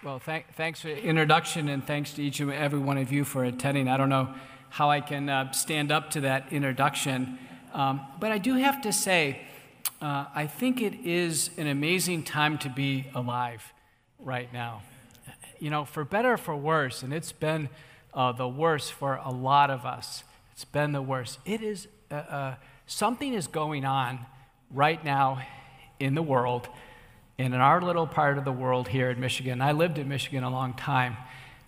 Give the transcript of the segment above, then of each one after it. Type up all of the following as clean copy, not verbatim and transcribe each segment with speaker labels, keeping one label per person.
Speaker 1: Well, thanks for the introduction, and thanks to each and every one of you for attending. I don't know how I can stand up to that introduction, but I do have to say, I think it is an amazing time to be alive right now. You know, for better or for worse, and it's been the worst for a lot of us. It's been the worst. It is, something is going on right now in the world, and in our little part of the world here in Michigan. I lived in Michigan a long time,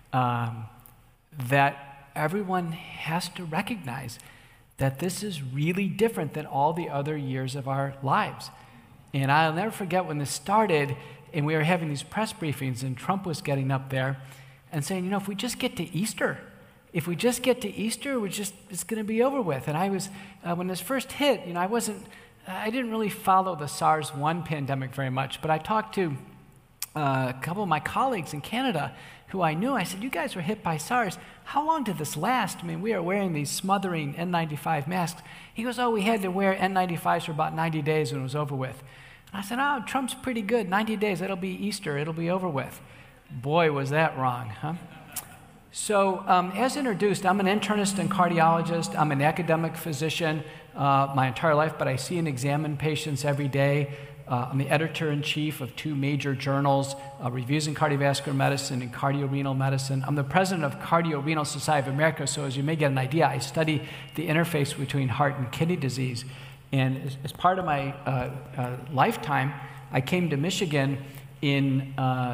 Speaker 1: that everyone has to recognize that this is really different than all the other years of our lives. And I'll never forget when this started, and we were having these press briefings, and Trump was getting up there and saying, you know, if we just get to Easter, it's going to be over with. And I was, when this first hit, you know, I didn't really follow the SARS-1 pandemic very much, but I talked to a couple of my colleagues in Canada who I knew. I said, you guys were hit by SARS. How long did this last? I mean, we are wearing these smothering N95 masks. He goes, we had to wear N95s for about 90 days when it was over with. And I said, Trump's pretty good. 90 days, it'll be Easter, it'll be over with. Boy, was that wrong, huh? So, as introduced, I'm an internist and cardiologist. I'm an academic physician my entire life, but I see and examine patients every day. I'm the editor-in-chief of 2 major journals, Reviews in Cardiovascular Medicine and Cardiorenal Medicine. I'm the president of Cardiorenal Society of America, so as you may get an idea, I study the interface between heart and kidney disease. And as part of my lifetime, I came to Michigan in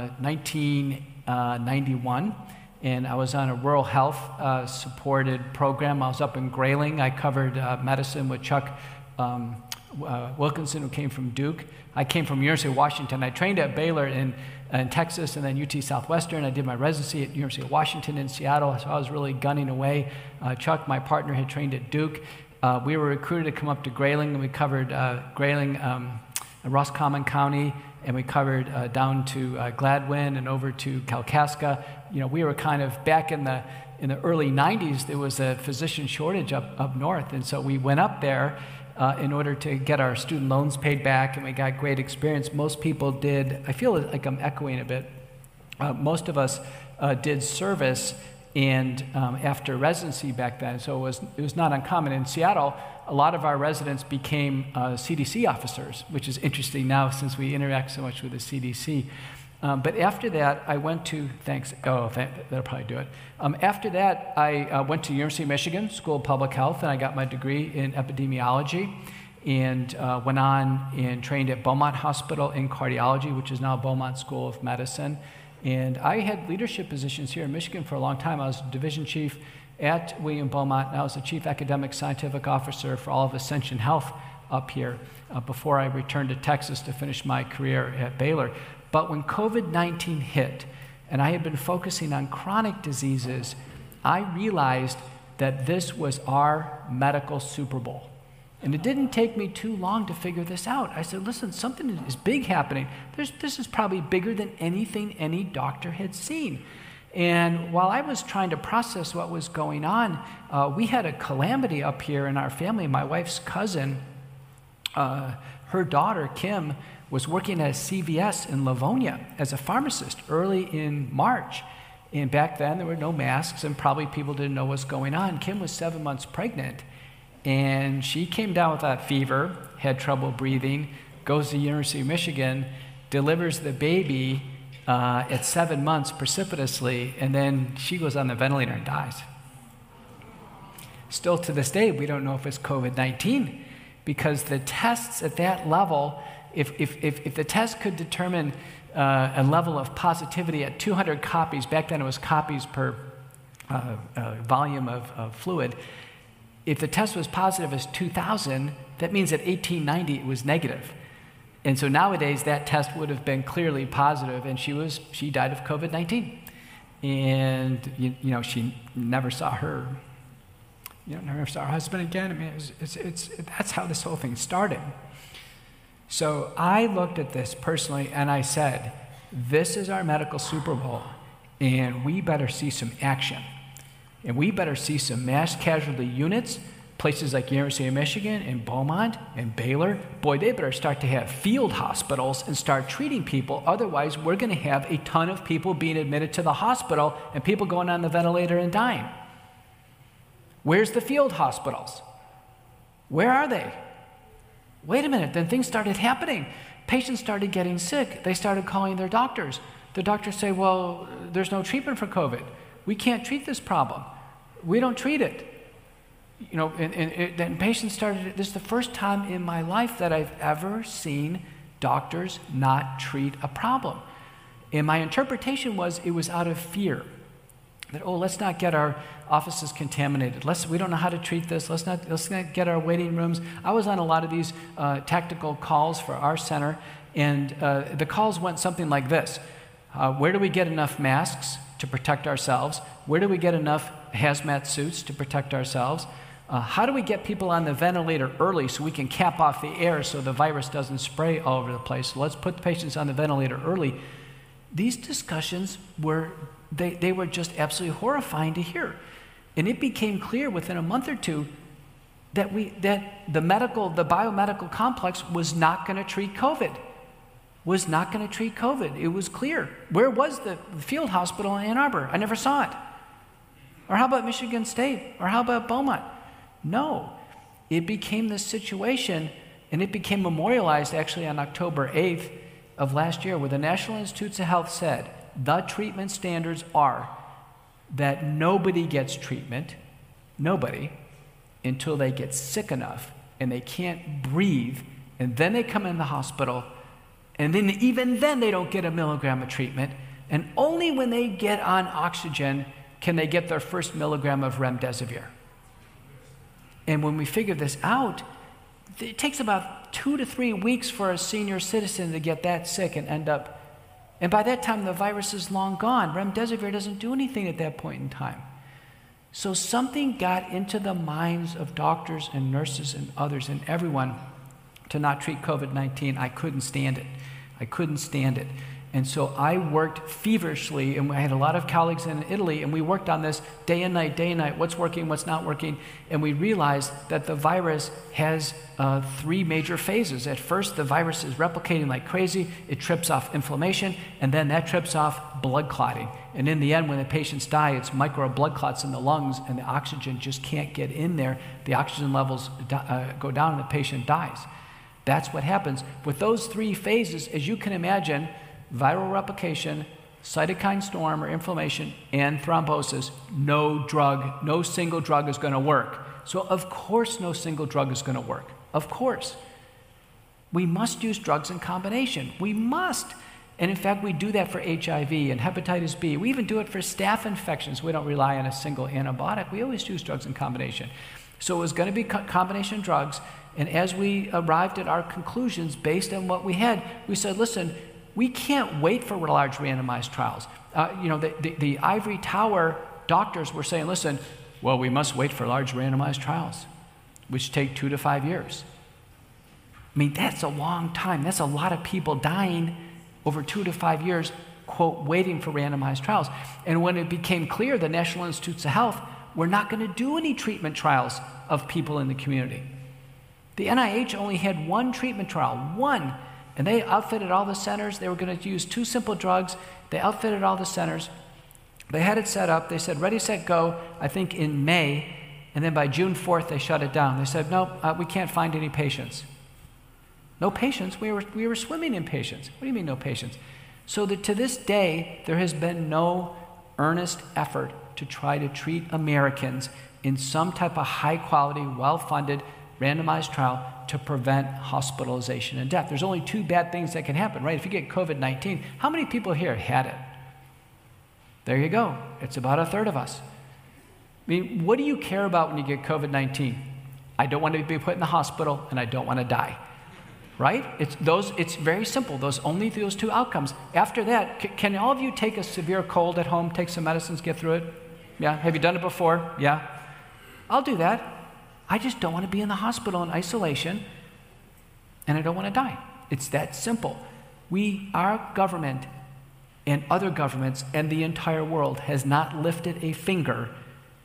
Speaker 1: 1991, and I was on a rural health supported program. I was up in Grayling. I covered medicine with Chuck Wilkinson, who came from Duke. I came from University of Washington. I trained at Baylor in Texas and then UT Southwestern. I did my residency at University of Washington in Seattle, so I was really gunning away. Chuck, my partner, had trained at Duke. We were recruited to come up to Grayling, and we covered Grayling, Roscommon County, and we covered down to Gladwin and over to Kalkaska. You know, we were kind of back in the early 90s, there was a physician shortage up north, and so we went up there in order to get our student loans paid back, and we got great experience. Most people did, I feel like I'm echoing a bit, most of us did service and after residency back then, so it was not uncommon. In Seattle, a lot of our residents became CDC officers, which is interesting now since we interact so much with the CDC. But after that, I went to, that'll probably do it. After that, I went to University of Michigan School of Public Health, and I got my degree in epidemiology, and went on and trained at Beaumont Hospital in cardiology, which is now Beaumont School of Medicine. And I had leadership positions here in Michigan for a long time. I was division chief at William Beaumont, and I was the chief academic scientific officer for all of Ascension Health up here before I returned to Texas to finish my career at Baylor. But when COVID-19 hit, and I had been focusing on chronic diseases, I realized that this was our medical Super Bowl. And it didn't take me too long to figure this out. I said, listen, something is big happening. This is probably bigger than anything any doctor had seen. And while I was trying to process what was going on, we had a calamity up here in our family. My wife's cousin, her daughter, Kim, was working at CVS in Livonia as a pharmacist early in March. And back then, there were no masks, and probably people didn't know what's going on. Kim was 7 months pregnant, and she came down with a fever, had trouble breathing, goes to the University of Michigan, delivers the baby at 7 months precipitously, and then she goes on the ventilator and dies. Still to this day, we don't know if it's COVID-19, because the tests at that level, if the test could determine a level of positivity at 200 copies, back then it was copies per volume of fluid, if the test was positive as 2,000, that means at 1890 it was negative. And so nowadays that test would have been clearly positive, and she died of COVID-19. And you know, she never saw her, never saw her husband again. I mean, that's how this whole thing started. So I looked at this personally and I said, this is our medical Super Bowl, and we better see some action. And we better see some mass casualty units places like University of Michigan and Beaumont and Baylor, boy, they better start to have field hospitals and start treating people. Otherwise, we're going to have a ton of people being admitted to the hospital and people going on the ventilator and dying. Where's the field hospitals? Where are they? Wait a minute, then things started happening. Patients started getting sick. They started calling their doctors. The doctors say, well, there's no treatment for COVID. We can't treat this problem. We don't treat it. You know, and then patients started, this is the first time in my life that I've ever seen doctors not treat a problem. And my interpretation was it was out of fear. That, oh, let's not get our offices contaminated. We don't know how to treat this. Let's not get our waiting rooms. I was on a lot of these tactical calls for our center, and the calls went something like this. Where do we get enough masks to protect ourselves? Where do we get enough hazmat suits to protect ourselves? How do we get people on the ventilator early so we can cap off the air so the virus doesn't spray all over the place? So let's put the patients on the ventilator early. These discussions were, they were just absolutely horrifying to hear. And it became clear within a month or two that the biomedical complex was not going to treat COVID. Was not going to treat COVID. It was clear. Where was the field hospital in Ann Arbor? I never saw it. Or how about Michigan State? Or how about Beaumont? No. It became this situation, and it became memorialized actually on October 8th of last year, where the National Institutes of Health said the treatment standards are that nobody gets treatment, nobody, until they get sick enough and they can't breathe, and then they come in the hospital, and then even then they don't get a milligram of treatment, and only when they get on oxygen can they get their first milligram of remdesivir. And when we figure this out, it takes about 2 to 3 weeks for a senior citizen to get that sick and end up, and by that time the virus is long gone. Remdesivir doesn't do anything at that point in time. So something got into the minds of doctors and nurses and others and everyone to not treat COVID-19. I couldn't stand it. I couldn't stand it. And so I worked feverishly, and I had a lot of colleagues in Italy, and we worked on this day and night, what's working, what's not working, and we realized that the virus has 3 major phases. At first, the virus is replicating like crazy. It trips off inflammation, and then that trips off blood clotting. And in the end, when the patients die, it's micro blood clots in the lungs, and the oxygen just can't get in there. The oxygen levels go down, and the patient dies. That's what happens. With those 3 phases, as you can imagine, viral replication, cytokine storm or inflammation, and thrombosis, no single drug is going to work. So of course no single drug is going to work. Of course. We must use drugs in combination. We must. And in fact, we do that for HIV and hepatitis B. We even do it for staph infections. We don't rely on a single antibiotic. We always use drugs in combination. So it was going to be combination drugs. And as we arrived at our conclusions based on what we had, we said, listen, we can't wait for large randomized trials. The ivory tower doctors were saying, listen, well, we must wait for large randomized trials, which take 2 to 5 years. I mean, that's a long time. That's a lot of people dying over 2 to 5 years, quote, waiting for randomized trials. And when it became clear, the National Institutes of Health were not going to do any treatment trials of people in the community. The NIH only had 1 treatment trial, 1. And they outfitted all the centers. They were going to use 2 simple drugs. They outfitted all the centers. They had it set up. They said, ready, set, go, I think in May. And then by June 4th, they shut it down. They said, no, we can't find any patients. No patients? We were swimming in patients. What do you mean no patients? So that to this day, there has been no earnest effort to try to treat Americans in some type of high-quality, well-funded, randomized trial to prevent hospitalization and death. There's only 2 bad things that can happen, right? If you get COVID-19, how many people here had it? There you go. It's about 1/3 of us. I mean, what do you care about when you get COVID-19? I don't want to be put in the hospital, and I don't want to die, right? It's very simple. Only those 2 outcomes. After that, can all of you take a severe cold at home, take some medicines, get through it? Yeah? Have you done it before? Yeah? I'll do that. I just don't want to be in the hospital in isolation, and I don't want to die. It's that simple. Our government and other governments and the entire world has not lifted a finger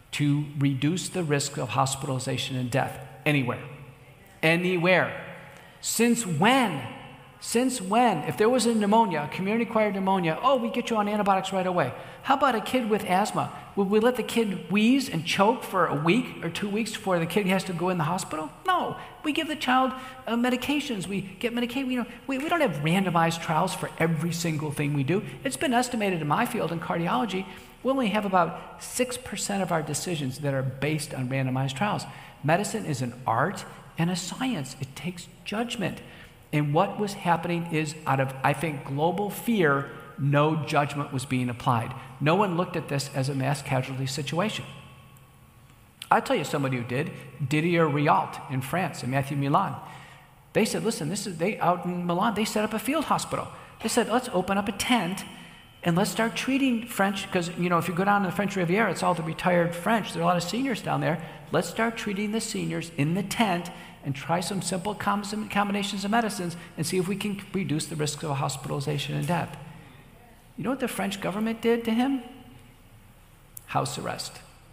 Speaker 1: to reduce the risk of hospitalization and death anywhere. Anywhere. Since when? Since when? If there was a pneumonia, community-acquired pneumonia, oh, we get you on antibiotics right away. How about a kid with asthma? Would we let the kid wheeze and choke for a week or 2 weeks before the kid has to go in the hospital? No. We give the child medications. We get medication. We don't have randomized trials for every single thing we do. It's been estimated in my field in cardiology, we only have about 6% of our decisions that are based on randomized trials. Medicine is an art and a science. It takes judgment. And what was happening is, out of, I think, global fear, no judgment was being applied. No one looked at this as a mass casualty situation. I'll tell you somebody who did. Didier Riault in France, and Matthew Milan. They said, listen, out in Milan, they set up a field hospital. They said, let's open up a tent and let's start treating French, because, if you go down to the French Riviera, it's all the retired French. There are a lot of seniors down there. Let's start treating the seniors in the tent and try some simple combinations of medicines and see if we can reduce the risk of hospitalization and death. You know what the French government did to him? House arrest.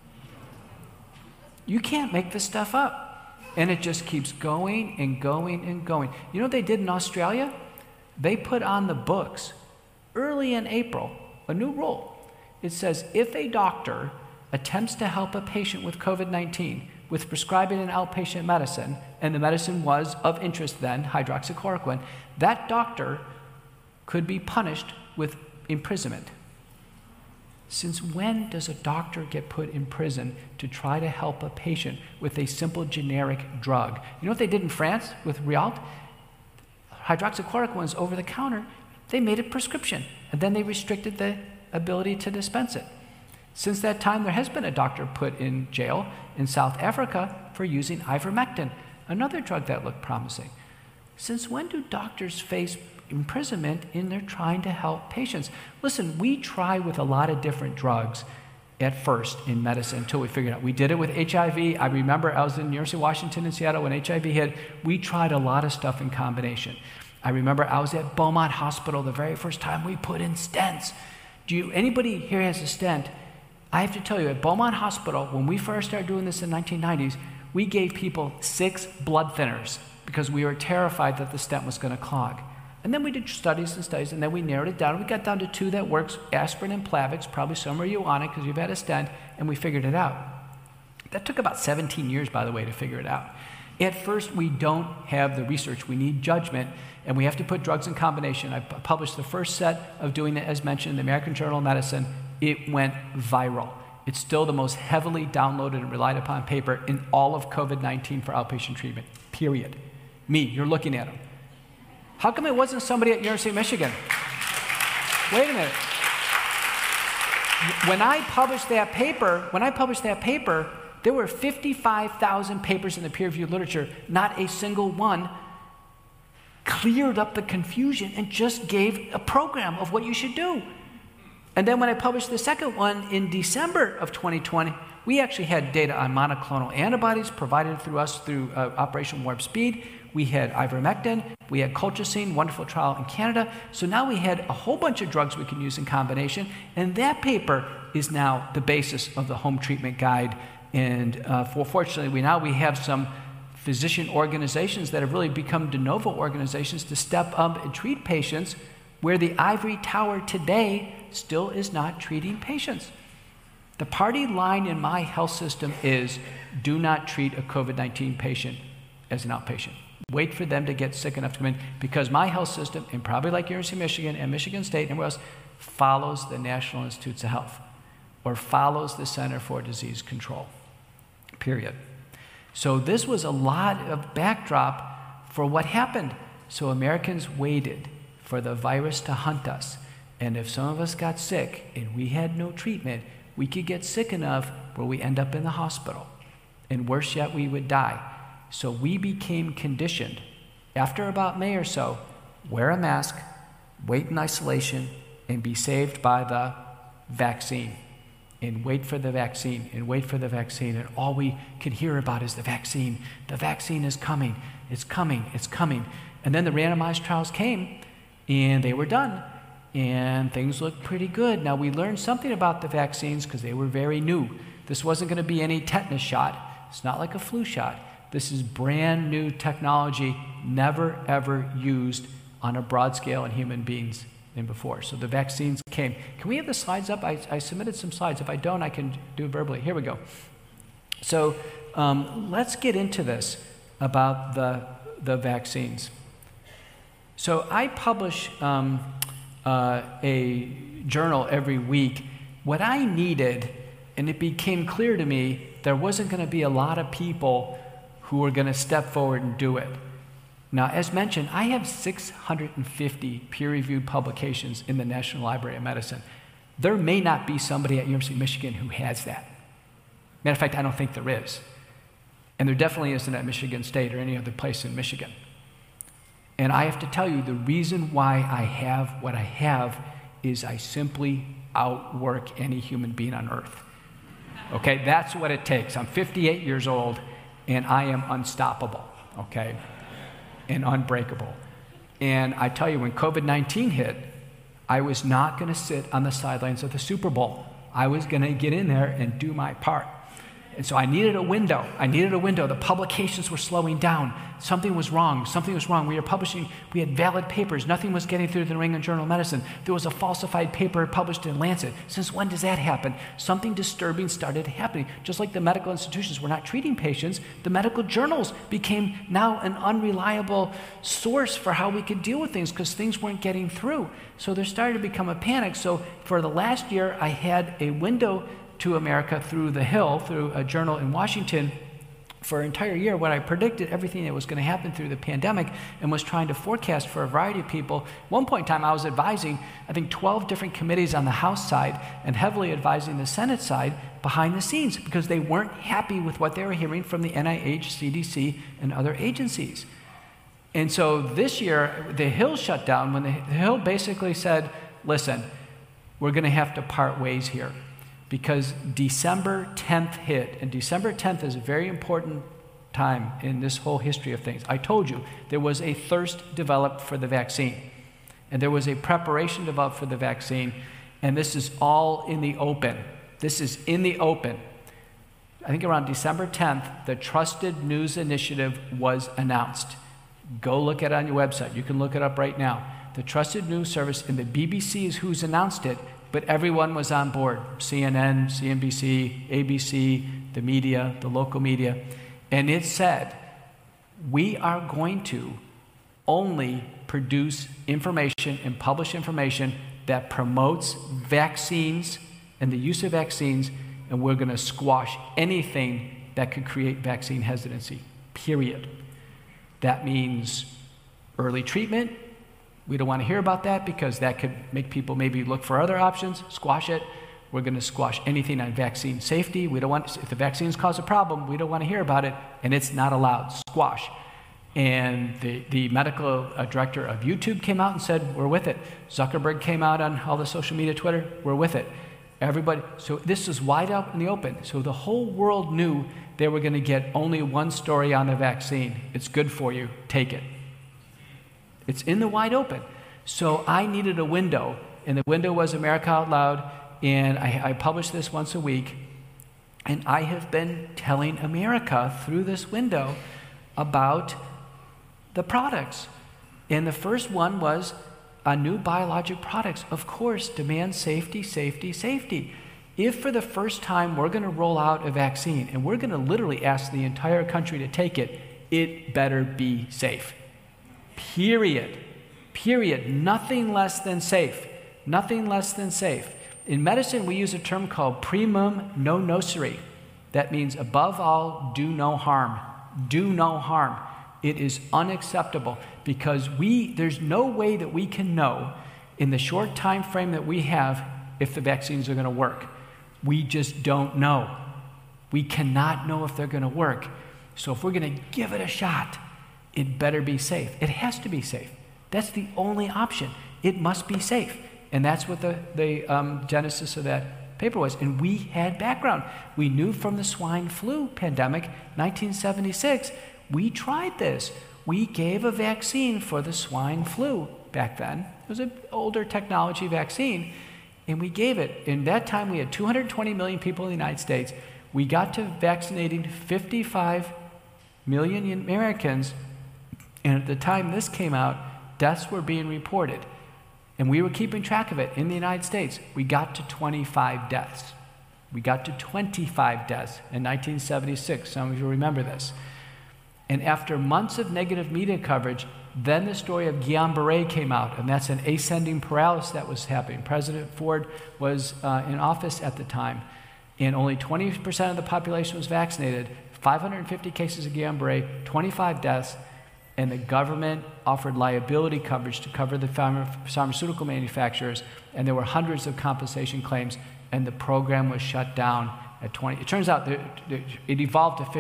Speaker 1: You can't make this stuff up. And it just keeps going and going and going. You know what they did in Australia? They put on the books early in April a new rule. It says if a doctor attempts to help a patient with COVID-19 with prescribing an outpatient medicine, and the medicine was of interest then, hydroxychloroquine, that doctor could be punished with imprisonment. Since when does a doctor get put in prison to try to help a patient with a simple generic drug? You know what they did in France with Riault? Hydroxychloroquine was over the counter. They made it prescription, and then they restricted the ability to dispense it. Since that time, there has been a doctor put in jail in South Africa for using ivermectin, another drug that looked promising. Since when do doctors face imprisonment in their trying to help patients? Listen, we try with a lot of different drugs at first in medicine until we figured out. We did it with HIV. I remember I was in University of Washington in Seattle when HIV hit. We tried a lot of stuff in combination. I remember I was at Beaumont Hospital the very first time we put in stents. Anybody here has a stent? I have to tell you, at Beaumont Hospital, when we first started doing this in the 1990s, we gave people 6 blood thinners because we were terrified that the stent was going to clog. And then we did studies and studies, and then we narrowed it down. We got down to 2 that works, aspirin and Plavix. Probably some of you on it because you've had a stent, and we figured it out. That took about 17 years, by the way, to figure it out. At first, we don't have the research. We need judgment, and we have to put drugs in combination. I published the first set of doing it, as mentioned, in the American Journal of Medicine. It went viral. It's still the most heavily downloaded and relied upon paper in all of COVID-19 for outpatient treatment, period. Me, you're looking at them. How come it wasn't somebody at University of Michigan? Wait a minute. When I published that paper, there were 55,000 papers in the peer-reviewed literature. Not a single one cleared up the confusion and just gave a program of what you should do. And then when I published the second one in December of 2020, we actually had data on monoclonal antibodies provided through us through Operation Warp Speed. We had ivermectin, we had colchicine, wonderful trial in Canada. So now we had a whole bunch of drugs we can use in combination, and that paper is now the basis of the home treatment guide. And fortunately, we have some physician organizations that have really become de novo organizations to step up and treat patients where the ivory tower today still is not treating patients. The party line in my health system is do not treat a COVID-19 patient as an outpatient. Wait for them to get sick enough to come in, because my health system, and probably like University of Michigan and Michigan State and everywhere else, follows the National Institutes of Health or follows the Center for Disease Control, period. So this was a lot of backdrop for what happened. So Americans waited for the virus to hunt us. And if some of us got sick and we had no treatment, we could get sick enough where we end up in the hospital. And worse yet, we would die. So we became conditioned. After about May or so, wear a mask, wait in isolation, and be saved by the vaccine. And wait for the vaccine, and wait for the vaccine. And all we could hear about is the vaccine. The vaccine is coming. It's coming. It's coming. And then the randomized trials came, and they were done. And things looked pretty good. Now, we learned something about the vaccines because they were very new. This wasn't going to be any tetanus shot. It's not like a flu shot. This is brand new technology, never ever used on a broad scale in human beings than before. So the vaccines came. Can we have the slides up? I submitted some slides. If I don't, I can do it verbally. Here we go. So let's get into this about the vaccines. So I publish a journal every week. What I needed, and it became clear to me, there wasn't going to be a lot of people who were going to step forward and do it. Now, as mentioned, I have 650 peer-reviewed publications in the National Library of Medicine. There may not be somebody at University of Michigan who has that. Matter of fact, I don't think there is. And there definitely isn't at Michigan State or any other place in Michigan. And I have to tell you, the reason why I have what I have is I simply outwork any human being on earth. Okay, that's what it takes. I'm 58 years old, and I am unstoppable, okay, and unbreakable. And I tell you, when COVID-19 hit, I was not going to sit on the sidelines of the Super Bowl. I was going to get in there and do my part. And so I needed a window. The publications were slowing down. Something was wrong. We were publishing, we had valid papers. Nothing was getting through the New England Journal of Medicine. There was a falsified paper published in Lancet. Since when does that happen? Something disturbing started happening. Just like the medical institutions were not treating patients, the medical journals became now an unreliable source for how we could deal with things because things weren't getting through. So there started to become a panic. So for the last year, I had a window to America through The Hill, through a journal in Washington, for an entire year when I predicted everything that was going to happen through the pandemic and was trying to forecast for a variety of people. At one point in time, I was advising, I think, 12 different committees on the House side and heavily advising the Senate side behind the scenes because they weren't happy with what they were hearing from the NIH, CDC, and other agencies. And so this year, The Hill shut down when The Hill basically said, listen, we're going to have to part ways here. Because December 10th hit, and December 10th is a very important time in this whole history of things. I told you, there was a thirst developed for the vaccine, and there was a preparation developed for the vaccine, and this is all in the open. This is in the open. I think around December 10th, the Trusted News Initiative was announced. Go look at it on your website. You can look it up right now. The Trusted News Service, and the BBC is who's announced it, but everyone was on board, CNN, CNBC, ABC, the media, the local media. And it said, we are going to only produce information and publish information that promotes vaccines and the use of vaccines, and we're going to squash anything that could create vaccine hesitancy, period. That means early treatment. We don't want to hear about that because that could make people maybe look for other options. Squash it. We're going to squash anything on vaccine safety. We don't want, if the vaccines cause a problem, we don't want to hear about it, and it's not allowed. Squash. And the medical director of YouTube came out and said, we're with it. Zuckerberg came out on all the social media, Twitter, we're with it. Everybody, so this is wide out in the open. So the whole world knew they were going to get only one story on the vaccine. It's good for you. Take it. It's in the wide open. So I needed a window, and the window was America Out Loud, and I publish this once a week, and I have been telling America through this window about the products. And the first one was new biologic products. Of course, demand safety, safety, safety. If for the first time we're going to roll out a vaccine, and we're going to literally ask the entire country to take it, it better be safe. Period. Period. Nothing less than safe. Nothing less than safe. In medicine, we use a term called primum non nocere. That means above all, do no harm. Do no harm. It is unacceptable because there's no way that we can know in the short time frame that we have if the vaccines are going to work. We just don't know. We cannot know if they're going to work. So if we're going to give it a shot, it better be safe. It has to be safe. That's the only option. It must be safe. And that's what the genesis of that paper was. And we had background. We knew from the swine flu pandemic, 1976, we tried this. We gave a vaccine for the swine flu back then. It was an older technology vaccine. And we gave it. In that time, we had 220 million people in the United States. We got to vaccinating 55 million Americans, and at the time this came out, deaths were being reported. And we were keeping track of it in the United States. We got to 25 deaths. We got to 25 deaths in 1976. Some of you remember this. And after months of negative media coverage, then the story of Guillain-Barré came out, and that's an ascending paralysis that was happening. President Ford was in office at the time, and only 20% of the population was vaccinated, 550 cases of Guillain-Barré, 25 deaths, and the government offered liability coverage to cover the pharmaceutical manufacturers, and there were hundreds of compensation claims, and the program was shut down at 20. It turns out that it evolved to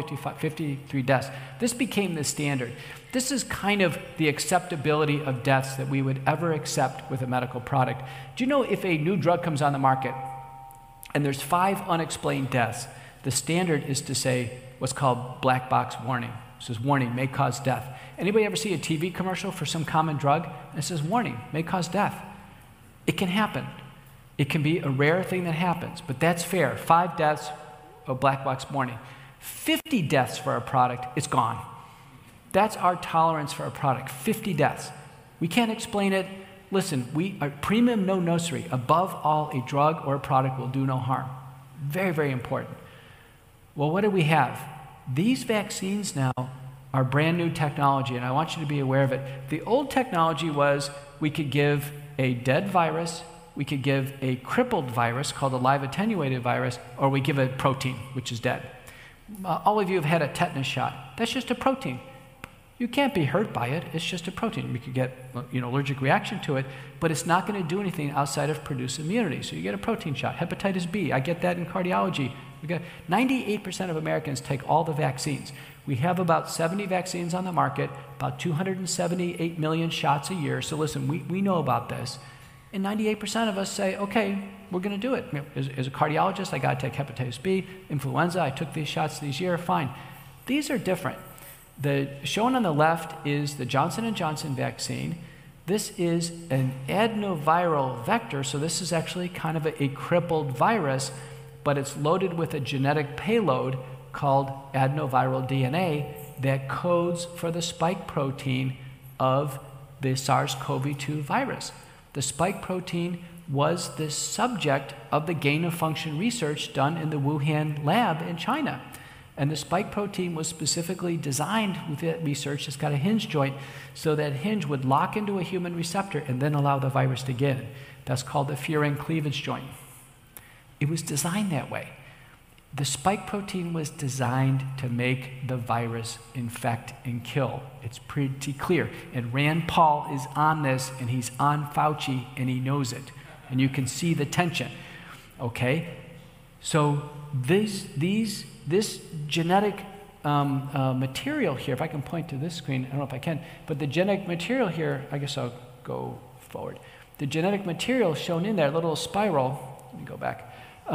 Speaker 1: 53 deaths. This became the standard. This is kind of the acceptability of deaths that we would ever accept with a medical product. Do you know if a new drug comes on the market and there's 5 unexplained deaths, the standard is to say what's called black box warning. It says warning, may cause death. Anybody ever see a TV commercial for some common drug? And it says warning, may cause death. It can happen. It can be a rare thing that happens, but that's fair. 5 deaths, a black box warning. 50 deaths for a product, it's gone. That's our tolerance for a product, 50 deaths. We can't explain it. Listen, we are primum non nocere. Above all, a drug or a product will do no harm. Very, very important. Well, what do we have? These vaccines now are brand new technology, and I want you to be aware of it. The old technology was we could give a dead virus, we could give a crippled virus called a live attenuated virus, or we give a protein, which is dead. All of you have had a tetanus shot. That's just a protein. You can't be hurt by it. It's just a protein. You could get allergic reaction to it, but it's not going to do anything outside of produce immunity. So you get a protein shot. Hepatitis B, I get that in cardiology. We got 98% of Americans take all the vaccines. We have about 70 vaccines on the market, about 278 million shots a year. So listen, we know about this. And 98% of us say, okay, we're going to do it. As a cardiologist, I got to take hepatitis B, influenza, I took these shots this year, fine. These are different. The shown on the left is the Johnson & Johnson vaccine. This is an adenoviral vector, so this is actually kind of a crippled virus, but it's loaded with a genetic payload called adenoviral DNA that codes for the spike protein of the SARS-CoV-2 virus. The spike protein was the subject of the gain-of-function research done in the Wuhan lab in China. And the spike protein was specifically designed with that research. It's got a hinge joint, so that hinge would lock into a human receptor and then allow the virus to get in. That's called the furin cleavage joint. It was designed that way. The spike protein was designed to make the virus infect and kill. It's pretty clear. And Rand Paul is on this, and he's on Fauci, and he knows it. And you can see the tension, okay? So this genetic material here, if I can point to this screen, I don't know if I can, but the genetic material here, I guess I'll go forward. The genetic material shown in there, little spiral, let me go back.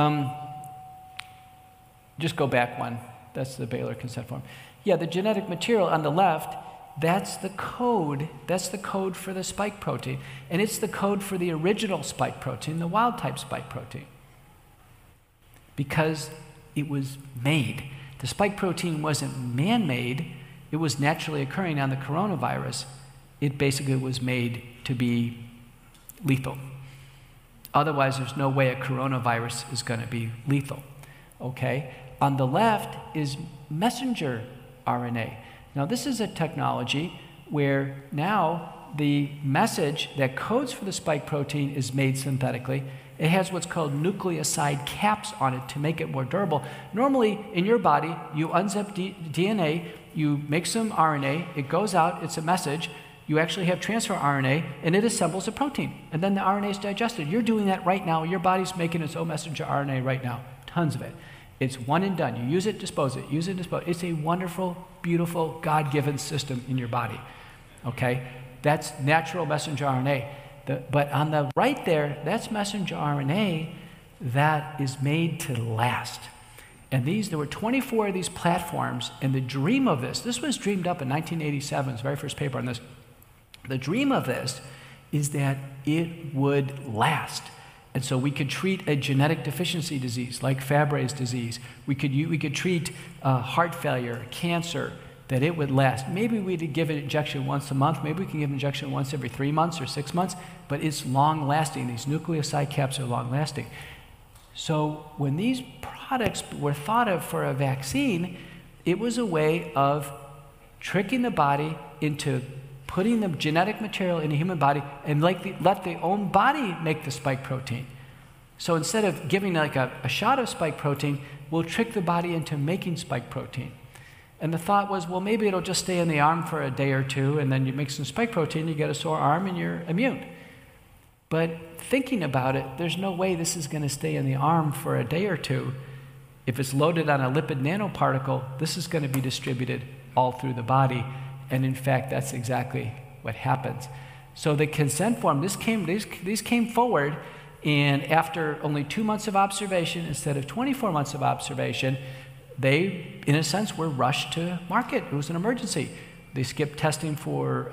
Speaker 1: Just go back one. That's the Baylor consent form. Yeah, the genetic material on the left, that's the code. That's the code for the spike protein. And it's the code for the original spike protein, the wild type spike protein. Because it was made. The spike protein wasn't man-made. It was naturally occurring on the coronavirus. It basically was made to be lethal. Otherwise, there's no way a coronavirus is going to be lethal. Okay? On the left is messenger RNA. Now, this is a technology where now the message that codes for the spike protein is made synthetically. It has what's called nucleoside caps on it to make it more durable. Normally, in your body, you unzip DNA, you make some RNA, it goes out, it's a message, you actually have transfer RNA, and it assembles a protein. And then the RNA is digested. You're doing that right now. Your body's making its own messenger RNA right now. Tons of it. It's one and done. You use it, dispose it. Use it, dispose it. It's a wonderful, beautiful, God-given system in your body. Okay? That's natural messenger RNA. But on the right there, that's messenger RNA that is made to last. And there were 24 of these platforms, and the dream of this was dreamed up in 1987, it's the very first paper on this. The dream of this is that it would last. And so we could treat a genetic deficiency disease like Fabry's disease. We could treat heart failure, cancer, that it would last. Maybe we'd give an injection once a month. Maybe we can give an injection once every 3 months or 6 months, but it's long-lasting. These nucleoside caps are long-lasting. So when these products were thought of for a vaccine, it was a way of tricking the body into putting the genetic material in the human body and let the own body make the spike protein. So instead of giving like a shot of spike protein, we'll trick the body into making spike protein. And the thought was, well, maybe it'll just stay in the arm for a day or two, and then you make some spike protein, you get a sore arm, and you're immune. But thinking about it, there's no way this is going to stay in the arm for a day or two. If it's loaded on a lipid nanoparticle, this is going to be distributed all through the body. And in fact, that's exactly what happens. So the consent form, these came forward, and after only 2 months of observation instead of 24 months of observation, they, in a sense, were rushed to market. It was an emergency. They skipped testing for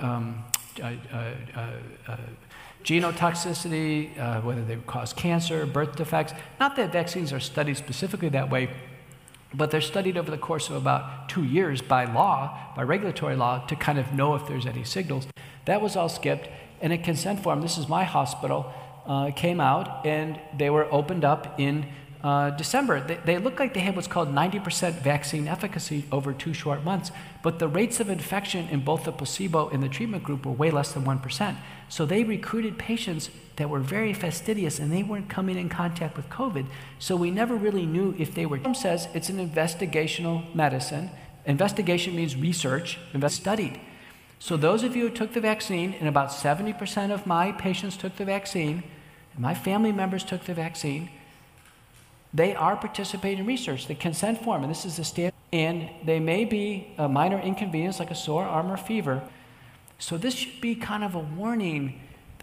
Speaker 1: genotoxicity, whether they cause cancer, birth defects. Not that vaccines are studied specifically that way, but they're studied over the course of about 2 years by law, by regulatory law, to kind of know if there's any signals. That was all skipped, and a consent form, this is my hospital, came out, and they were opened up in December. They look like they had what's called 90% vaccine efficacy over 2 short months, but the rates of infection in both the placebo and the treatment group were way less than 1%. So they recruited patients that were very fastidious, and they weren't coming in contact with COVID. So we never really knew if they were. It says it's an investigational medicine. Investigation means research, studied. So those of you who took the vaccine, and about 70% of my patients took the vaccine, and my family members took the vaccine, they are participating in research. The consent form, and this is the standard, and they may be a minor inconvenience like a sore arm or fever. So this should be kind of a warning.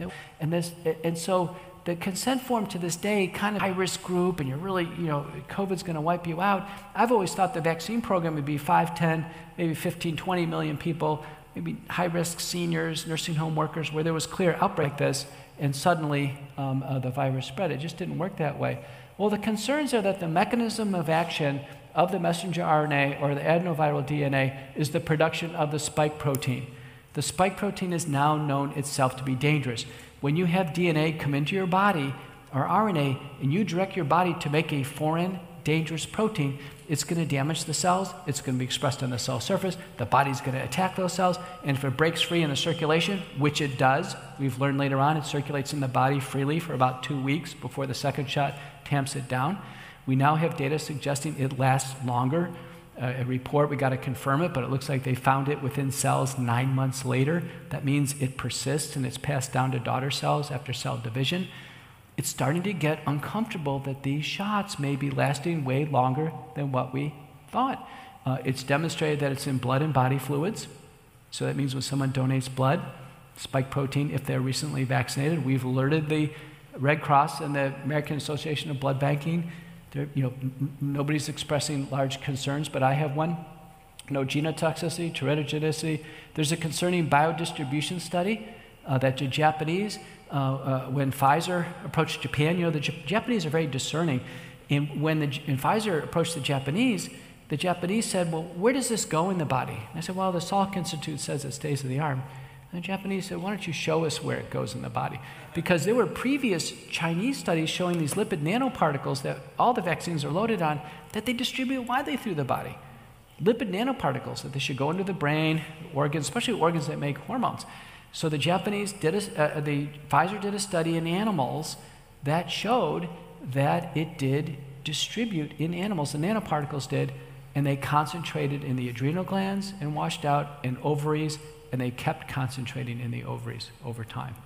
Speaker 1: And so the consent form to this day, kind of high-risk group, and you're really, COVID's going to wipe you out. I've always thought the vaccine program would be 5, 10, maybe 15, 20 million people, maybe high-risk seniors, nursing home workers, where there was clear outbreak like this, and suddenly the virus spread. It just didn't work that way. Well, the concerns are that the mechanism of action of the messenger RNA or the adenoviral DNA is the production of the spike protein. The spike protein is now known itself to be dangerous. When you have DNA come into your body, or RNA, and you direct your body to make a foreign, dangerous protein, it's going to damage the cells, it's going to be expressed on the cell surface, the body's going to attack those cells, and if it breaks free in the circulation, which it does, we've learned later on, it circulates in the body freely for about 2 weeks before the second shot tamps it down. We now have data suggesting it lasts longer. A report, we got to confirm it, but it looks like they found it within cells 9 months later. That means it persists and it's passed down to daughter cells after cell division. It's starting to get uncomfortable that these shots may be lasting way longer than what we thought. It's demonstrated that it's in blood and body fluids. So that means when someone donates blood, spike protein, if they're recently vaccinated, we've alerted the Red Cross and the American Association of Blood Banking. Nobody's expressing large concerns, but I have one. No genotoxicity, teratogenicity. There's a concerning biodistribution study that the Japanese, when Pfizer approached Japan, the Japanese are very discerning. And when Pfizer approached the Japanese said, well, where does this go in the body? And I said, well, the Salk Institute says it stays in the arm. And the Japanese said, why don't you show us where it goes in the body? Because there were previous Chinese studies showing these lipid nanoparticles that all the vaccines are loaded on, that they distribute widely through the body. Lipid nanoparticles, that they should go into the brain, organs, especially organs that make hormones. So the Japanese Pfizer did a study in animals that showed that it did distribute in animals, the nanoparticles did, and they concentrated in the adrenal glands and washed out in ovaries, and they kept concentrating in the ovaries over time.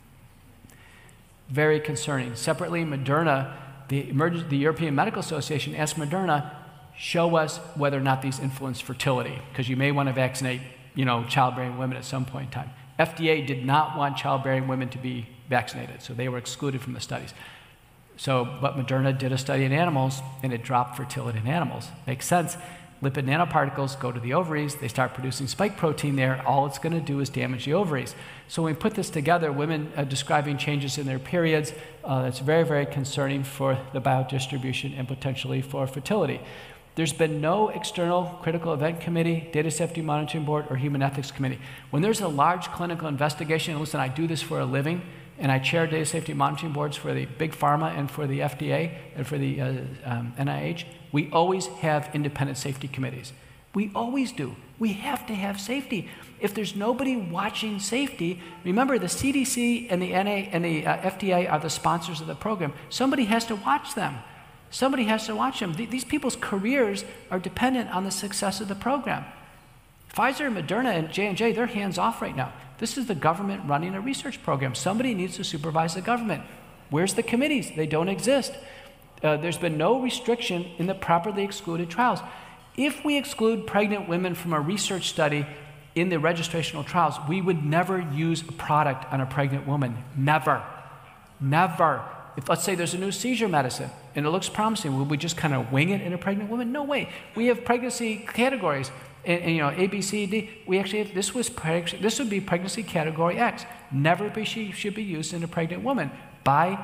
Speaker 1: Very concerning. Separately, Moderna, the European Medical Association asked Moderna, show us whether or not these influence fertility, because you may want to vaccinate, childbearing women at some point in time. FDA did not want childbearing women to be vaccinated, so they were excluded from the studies. But Moderna did a study in animals, and it dropped fertility in animals. Makes sense. Lipid nanoparticles go to the ovaries, they start producing spike protein there. All it's going to do is damage the ovaries. So when we put this together, women describing changes in their periods, that's very, very concerning for the biodistribution and potentially for fertility. There's been no external critical event committee, data safety monitoring board, or human ethics committee. When there's a large clinical investigation, and listen, I do this for a living, and I chair data safety monitoring boards for the big pharma and for the FDA and for the NIH, we always have independent safety committees. We always do. We have to have safety. If there's nobody watching safety, remember the CDC and the NA and the FDA are the sponsors of the program. Somebody has to watch them. Somebody has to watch them. These people's careers are dependent on the success of the program. Pfizer, Moderna, and J&J, they're hands off right now. This is the government running a research program. Somebody needs to supervise the government. Where's the committees? They don't exist. There's been no restriction in the properly excluded trials. If we exclude pregnant women from a research study in the registrational trials, we would never use a product on a pregnant woman. Never. Never. If, let's say, there's a new seizure medicine and it looks promising, will we just kind of wing it in a pregnant woman? No way. We have pregnancy categories, and A, B, C, D. We actually have, this would be pregnancy category X. Never should be used in a pregnant woman by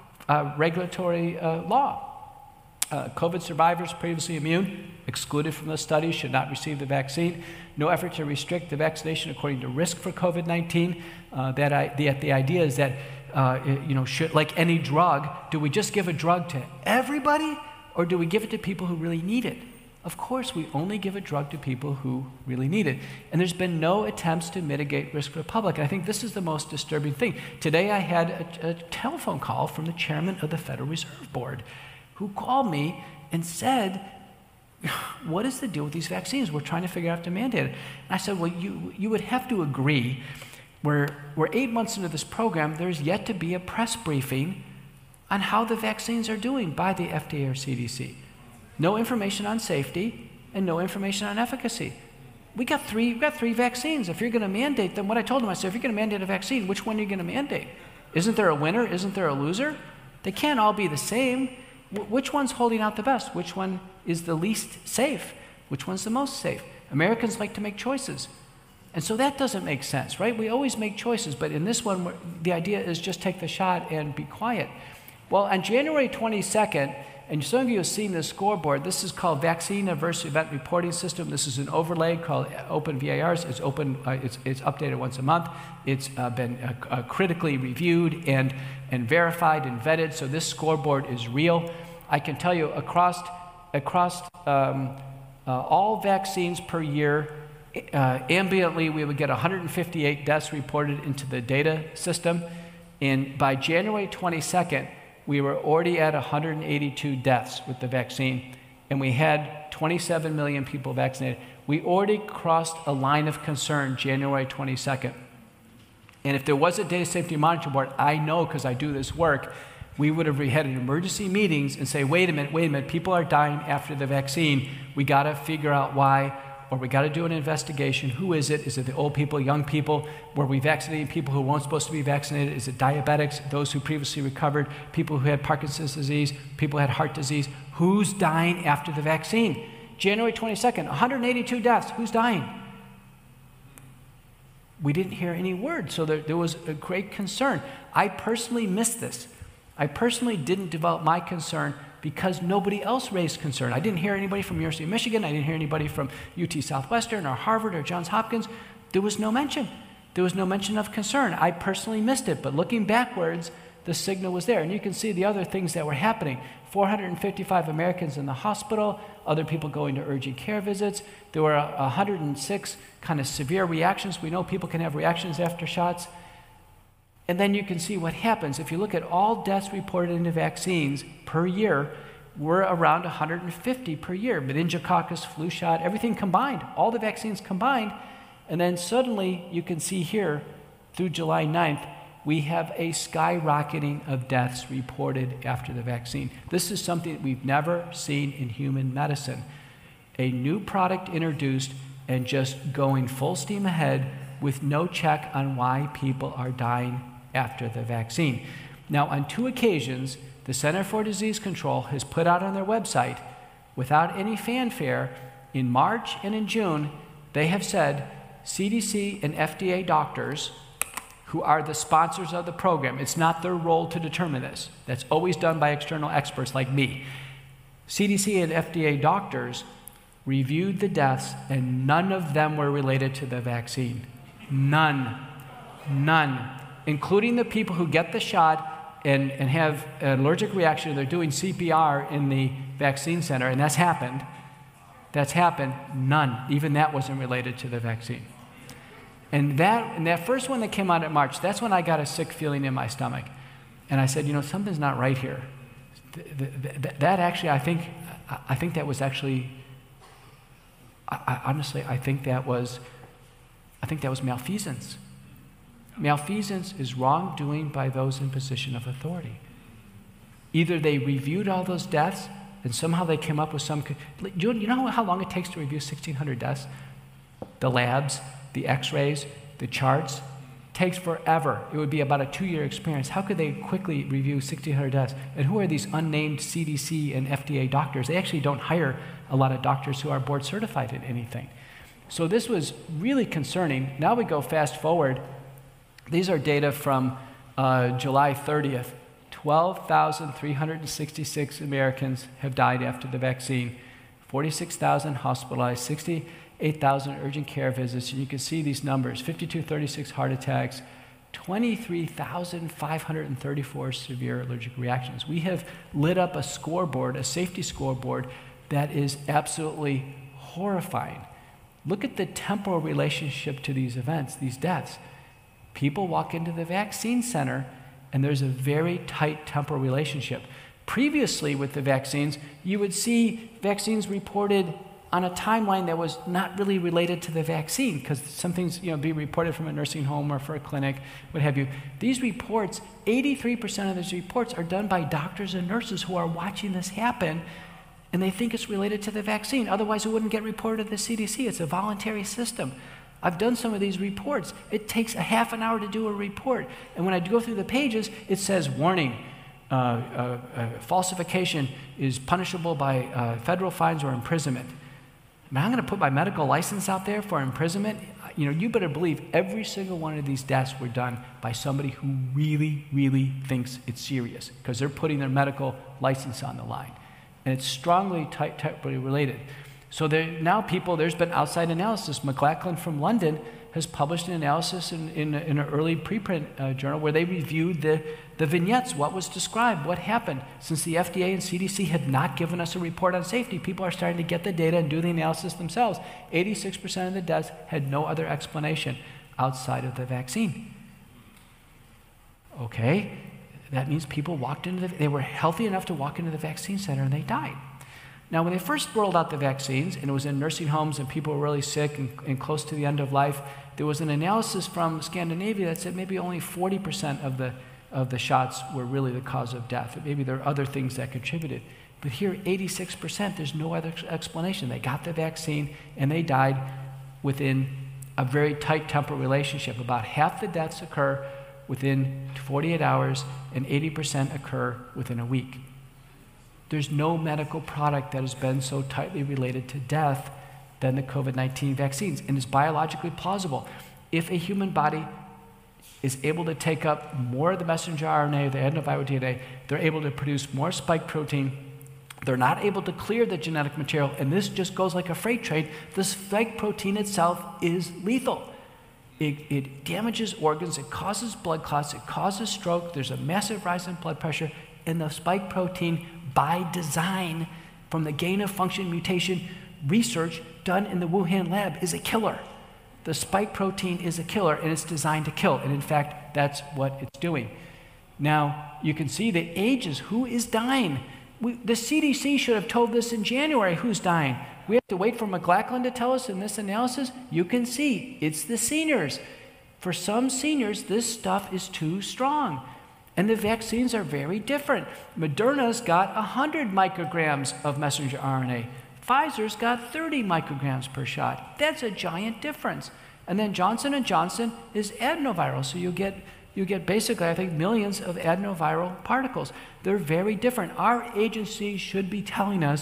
Speaker 1: regulatory law. COVID survivors previously immune, excluded from the study, should not receive the vaccine. No effort to restrict the vaccination according to risk for COVID-19. The idea is that, should, like any drug, do we just give a drug to everybody, or do we give it to people who really need it? Of course, we only give a drug to people who really need it. And there's been no attempts to mitigate risk for the public. And I think this is the most disturbing thing. Today I had a telephone call from the chairman of the Federal Reserve Board, who called me and said, what is the deal with these vaccines? We're trying to figure out how to mandate it. And I said, well, you would have to agree, we're 8 months into this program, there's yet to be a press briefing on how the vaccines are doing by the FDA or CDC. No information on safety and no information on efficacy. We got three vaccines. If you're going to mandate them, what I told them, I said, if you're going to mandate a vaccine, which one are you going to mandate? Isn't there a winner? Isn't there a loser? They can't all be the same. Which one's holding out the best? Which one is the least safe? Which one's the most safe? Americans like to make choices. And so that doesn't make sense, right? We always make choices, but in this one, the idea is just take the shot and be quiet. Well, on January 22nd, and some of you have seen this scoreboard. This is called Vaccine Adverse Event Reporting System. This is an overlay called Open VARs. It's open. It's updated once a month. It's been critically reviewed and verified and vetted. So this scoreboard is real. I can tell you across all vaccines per year, ambiently we would get 158 deaths reported into the data system. And by January 22nd, we were already at 182 deaths with the vaccine, and we had 27 million people vaccinated. We already crossed a line of concern January 22nd. And if there was a data safety monitoring board, I know because I do this work, we would have had emergency meetings and say, wait a minute, people are dying after the vaccine. We got to figure out why, or we got to do an investigation. Who is it? Is it the old people, young people? Were we vaccinating people who weren't supposed to be vaccinated? Is it diabetics, those who previously recovered, people who had Parkinson's disease, people who had heart disease? Who's dying after the vaccine? January 22nd, 182 deaths. Who's dying? We didn't hear any word, so there was a great concern. I personally missed this. I personally didn't develop my concern because nobody else raised concern. I didn't hear anybody from University of Michigan. I didn't hear anybody from UT Southwestern or Harvard or Johns Hopkins. There was no mention. There was no mention of concern. I personally missed it, but looking backwards, the signal was there. And you can see the other things that were happening. 455 Americans in the hospital, other people going to urgent care visits. There were 106 kind of severe reactions. We know people can have reactions after shots. And then you can see what happens. If you look at all deaths reported into vaccines per year, we're around 150 per year. Meningococcus, flu shot, everything combined, all the vaccines combined. And then suddenly you can see here through July 9th, we have a skyrocketing of deaths reported after the vaccine. This is something that we've never seen in human medicine. A new product introduced and just going full steam ahead with no check on why people are dying after the vaccine. Now, on 2 occasions, the Center for Disease Control has put out on their website, without any fanfare, in March and in June, they have said CDC and FDA doctors, who are the sponsors of the program, it's not their role to determine this. That's always done by external experts like me. CDC and FDA doctors reviewed the deaths, and none of them were related to the vaccine. None. Including the people who get the shot and have an allergic reaction. They're doing CPR in the vaccine center, and that's happened. None. Even that wasn't related to the vaccine. And that first one that came out in March, that's when I got a sick feeling in my stomach. And I said, something's not right here. That actually, I think that was actually, honestly, I think that was malfeasance. Malfeasance is wrongdoing by those in position of authority. Either they reviewed all those deaths and somehow they came up with some. You know how long it takes to review 1,600 deaths? The labs, the x-rays, the charts. Takes forever. It would be about a 2-year experience. How could they quickly review 1,600 deaths? And who are these unnamed CDC and FDA doctors? They actually don't hire a lot of doctors who are board certified in anything. So this was really concerning. Now we go fast forward. These are data from July 30th. 12,366 Americans have died after the vaccine. 46,000 hospitalized, 68,000 urgent care visits. And you can see these numbers: 5,236 heart attacks, 23,534 severe allergic reactions. We have lit up a scoreboard, a safety scoreboard, that is absolutely horrifying. Look at the temporal relationship to these events, these deaths. People walk into the vaccine center, and there's a very tight temporal relationship. Previously with the vaccines, you would see vaccines reported on a timeline that was not really related to the vaccine, because some things be reported from a nursing home or for a clinic, what have you. These reports, 83% of these reports are done by doctors and nurses who are watching this happen, and they think it's related to the vaccine. Otherwise, it wouldn't get reported to the CDC. It's a voluntary system. I've done some of these reports. It takes a half an hour to do a report. And when I go through the pages, it says, warning, falsification is punishable by federal fines or imprisonment. I'm going to put my medical license out there for imprisonment. You better believe every single one of these deaths were done by somebody who really, really thinks it's serious, because they're putting their medical license on the line. And it's strongly tightly related. So there's been outside analysis. McLachlan from London has published an analysis in an early preprint journal where they reviewed the vignettes, what was described, what happened. Since the FDA and CDC had not given us a report on safety, people are starting to get the data and do the analysis themselves. 86% of the deaths had no other explanation outside of the vaccine. Okay, that means people they were healthy enough to walk into the vaccine center and they died. Now, when they first rolled out the vaccines, and it was in nursing homes and people were really sick and close to the end of life, there was an analysis from Scandinavia that said maybe only 40% of the shots were really the cause of death. Maybe there are other things that contributed. But here, 86%, there's no other explanation. They got the vaccine and they died within a very tight temporal relationship. About half the deaths occur within 48 hours and 80% occur within a week. There's no medical product that has been so tightly related to death than the COVID-19 vaccines, and it's biologically plausible. If a human body is able to take up more of the messenger RNA, the adenoviral DNA, they're able to produce more spike protein. They're not able to clear the genetic material, and this just goes like a freight train. The spike protein itself is lethal. It damages organs, it causes blood clots, it causes stroke, there's a massive rise in blood pressure, and the spike protein, by design, from the gain-of-function mutation research done in the Wuhan lab, is a killer. The spike protein is a killer, and it's designed to kill. And in fact, that's what it's doing. Now, you can see the ages. Who is dying? The CDC should have told us in January who's dying. We have to wait for McLachlan to tell us in this analysis. You can see it's the seniors. For some seniors, this stuff is too strong. And the vaccines are very different. Moderna's got 100 micrograms of messenger RNA. Pfizer's got 30 micrograms per shot. That's a giant difference. And then Johnson & Johnson is adenoviral, so you get basically, I think, millions of adenoviral particles. They're very different. Our agency should be telling us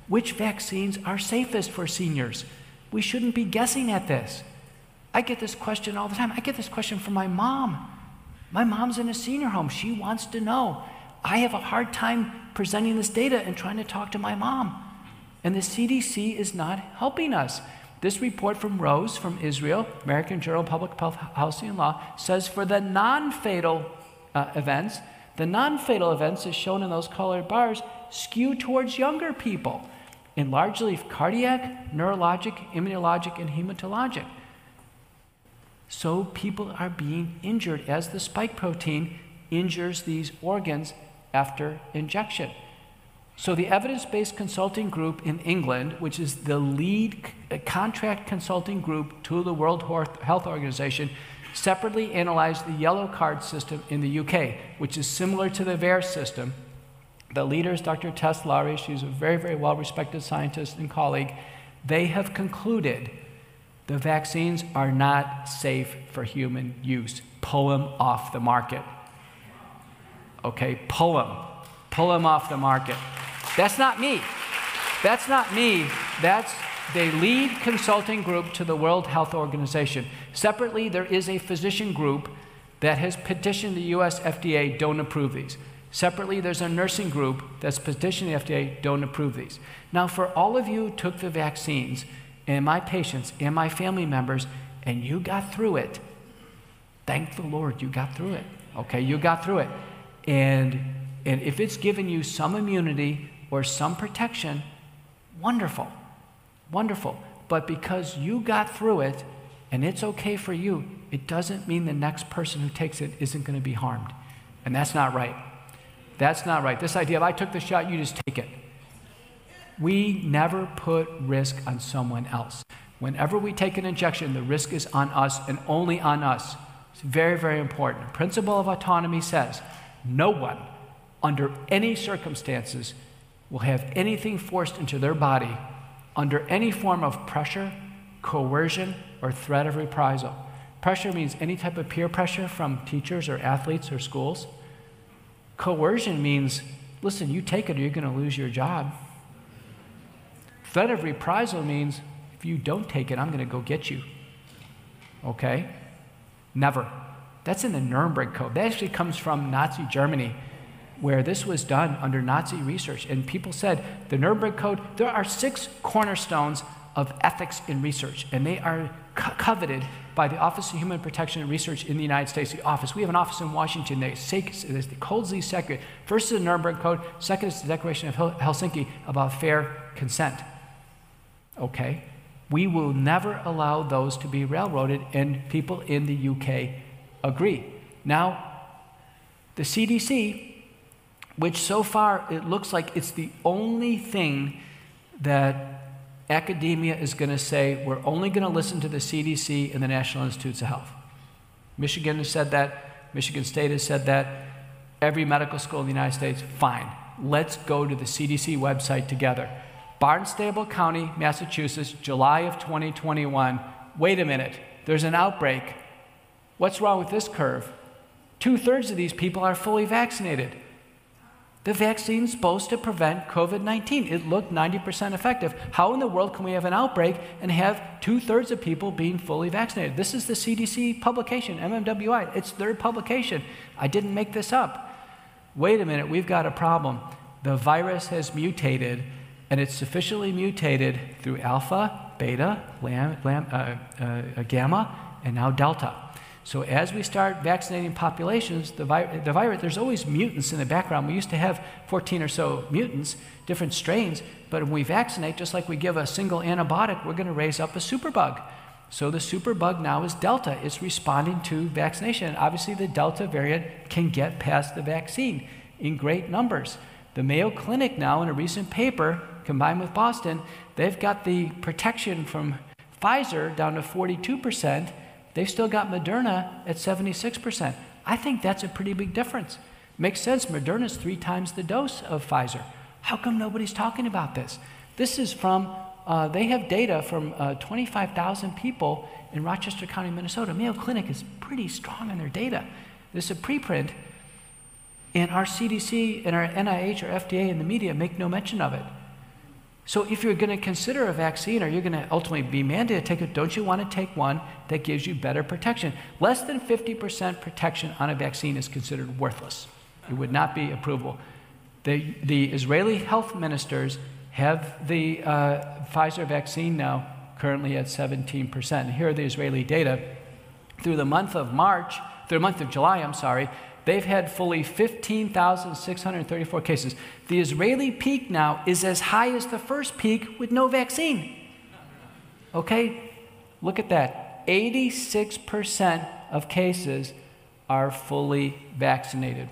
Speaker 1: which vaccines are safest for seniors. We shouldn't be guessing at this. I get this question all the time. I get this question from my mom. My mom's in a senior home. She wants to know. I have a hard time presenting this data and trying to talk to my mom. And the CDC is not helping us. This report from Rose from Israel, American Journal of Public Health, Policy and Law, says for the non-fatal events, the non-fatal events, as shown in those colored bars, skew towards younger people, in largely cardiac, neurologic, immunologic, and hematologic. So people are being injured as the spike protein injures these organs after injection. So the evidence-based consulting group in England, which is the lead contract consulting group to the World Health Organization, separately analyzed the yellow card system in the UK, which is similar to the VAERS system. The leader is Dr. Tess Lowry. She's a very, very well-respected scientist and colleague. They have concluded the vaccines are not safe for human use. Pull them off the market. Okay, pull them. Pull them off the market. That's not me. That's not me. That's the lead consulting group to the World Health Organization. Separately, there is a physician group that has petitioned the US FDA, don't approve these. Separately, there's a nursing group that's petitioned the FDA, don't approve these. Now, for all of you who took the vaccines, and my patients, and my family members, and you got through it, thank the Lord you got through it. Okay, you got through it. And if it's given you some immunity or some protection, wonderful, wonderful. But because you got through it, and it's okay for you, it doesn't mean the next person who takes it isn't going to be harmed. And that's not right. That's not right. This idea of I took the shot, you just take it. We never put risk on someone else. Whenever we take an injection, the risk is on us and only on us. It's very, very important. The principle of autonomy says no one, under any circumstances, will have anything forced into their body under any form of pressure, coercion, or threat of reprisal. Pressure means any type of peer pressure from teachers or athletes or schools. Coercion means, listen, you take it or you're going to lose your job. Threat of reprisal means, if you don't take it, I'm going to go get you. Okay? Never. That's in the Nuremberg Code. That actually comes from Nazi Germany, where this was done under Nazi research. And people said, the Nuremberg Code, there are 6 cornerstones of ethics in research, and they are coveted by the Office of Human Protection and Research in the United States, the office. We have an office in Washington. There's the Coldsley Secretary. First is the Nuremberg Code. Second is the Declaration of Helsinki about fair consent. Okay? We will never allow those to be railroaded, and people in the UK agree. Now, the CDC, which so far it looks like it's the only thing that academia is going to say, we're only going to listen to the CDC and the National Institutes of Health. Michigan has said that. Michigan State has said that. Every medical school in the United States, fine. Let's go to the CDC website together. Barnstable County, Massachusetts, July of 2021. Wait a minute, there's an outbreak. What's wrong with this curve? 2/3 of these people are fully vaccinated. The vaccine's supposed to prevent COVID-19. It looked 90% effective. How in the world can we have an outbreak and have 2/3 of people being fully vaccinated? This is the CDC publication, MMWI. It's their publication. I didn't make this up. Wait a minute, we've got a problem. The virus has mutated, and it's sufficiently mutated through alpha, beta, gamma, and now delta. So as we start vaccinating populations, the virus, there's always mutants in the background. We used to have 14 or so mutants, different strains, but when we vaccinate, just like we give a single antibiotic, we're going to raise up a superbug. So the superbug now is Delta. It's responding to vaccination. And obviously, the Delta variant can get past the vaccine in great numbers. The Mayo Clinic now, in a recent paper, combined with Boston, they've got the protection from Pfizer down to 42%. They've still got Moderna at 76%. I think that's a pretty big difference. Makes sense. Moderna's 3 times the dose of Pfizer. How come nobody's talking about this? This is from, they have data from 25,000 people in Rochester County, Minnesota. Mayo Clinic is pretty strong in their data. This is a preprint, and our CDC and our NIH or FDA and the media make no mention of it. So if you're going to consider a vaccine or you're going to ultimately be mandated to take it, don't you want to take one that gives you better protection? Less than 50% protection on a vaccine is considered worthless. It would not be approvable. The Israeli health ministers have the Pfizer vaccine now currently at 17%. And here are the Israeli data. Through the month of July, they've had fully 15,634 cases. The Israeli peak now is as high as the first peak with no vaccine. Okay? Look at that. 86% of cases are fully vaccinated.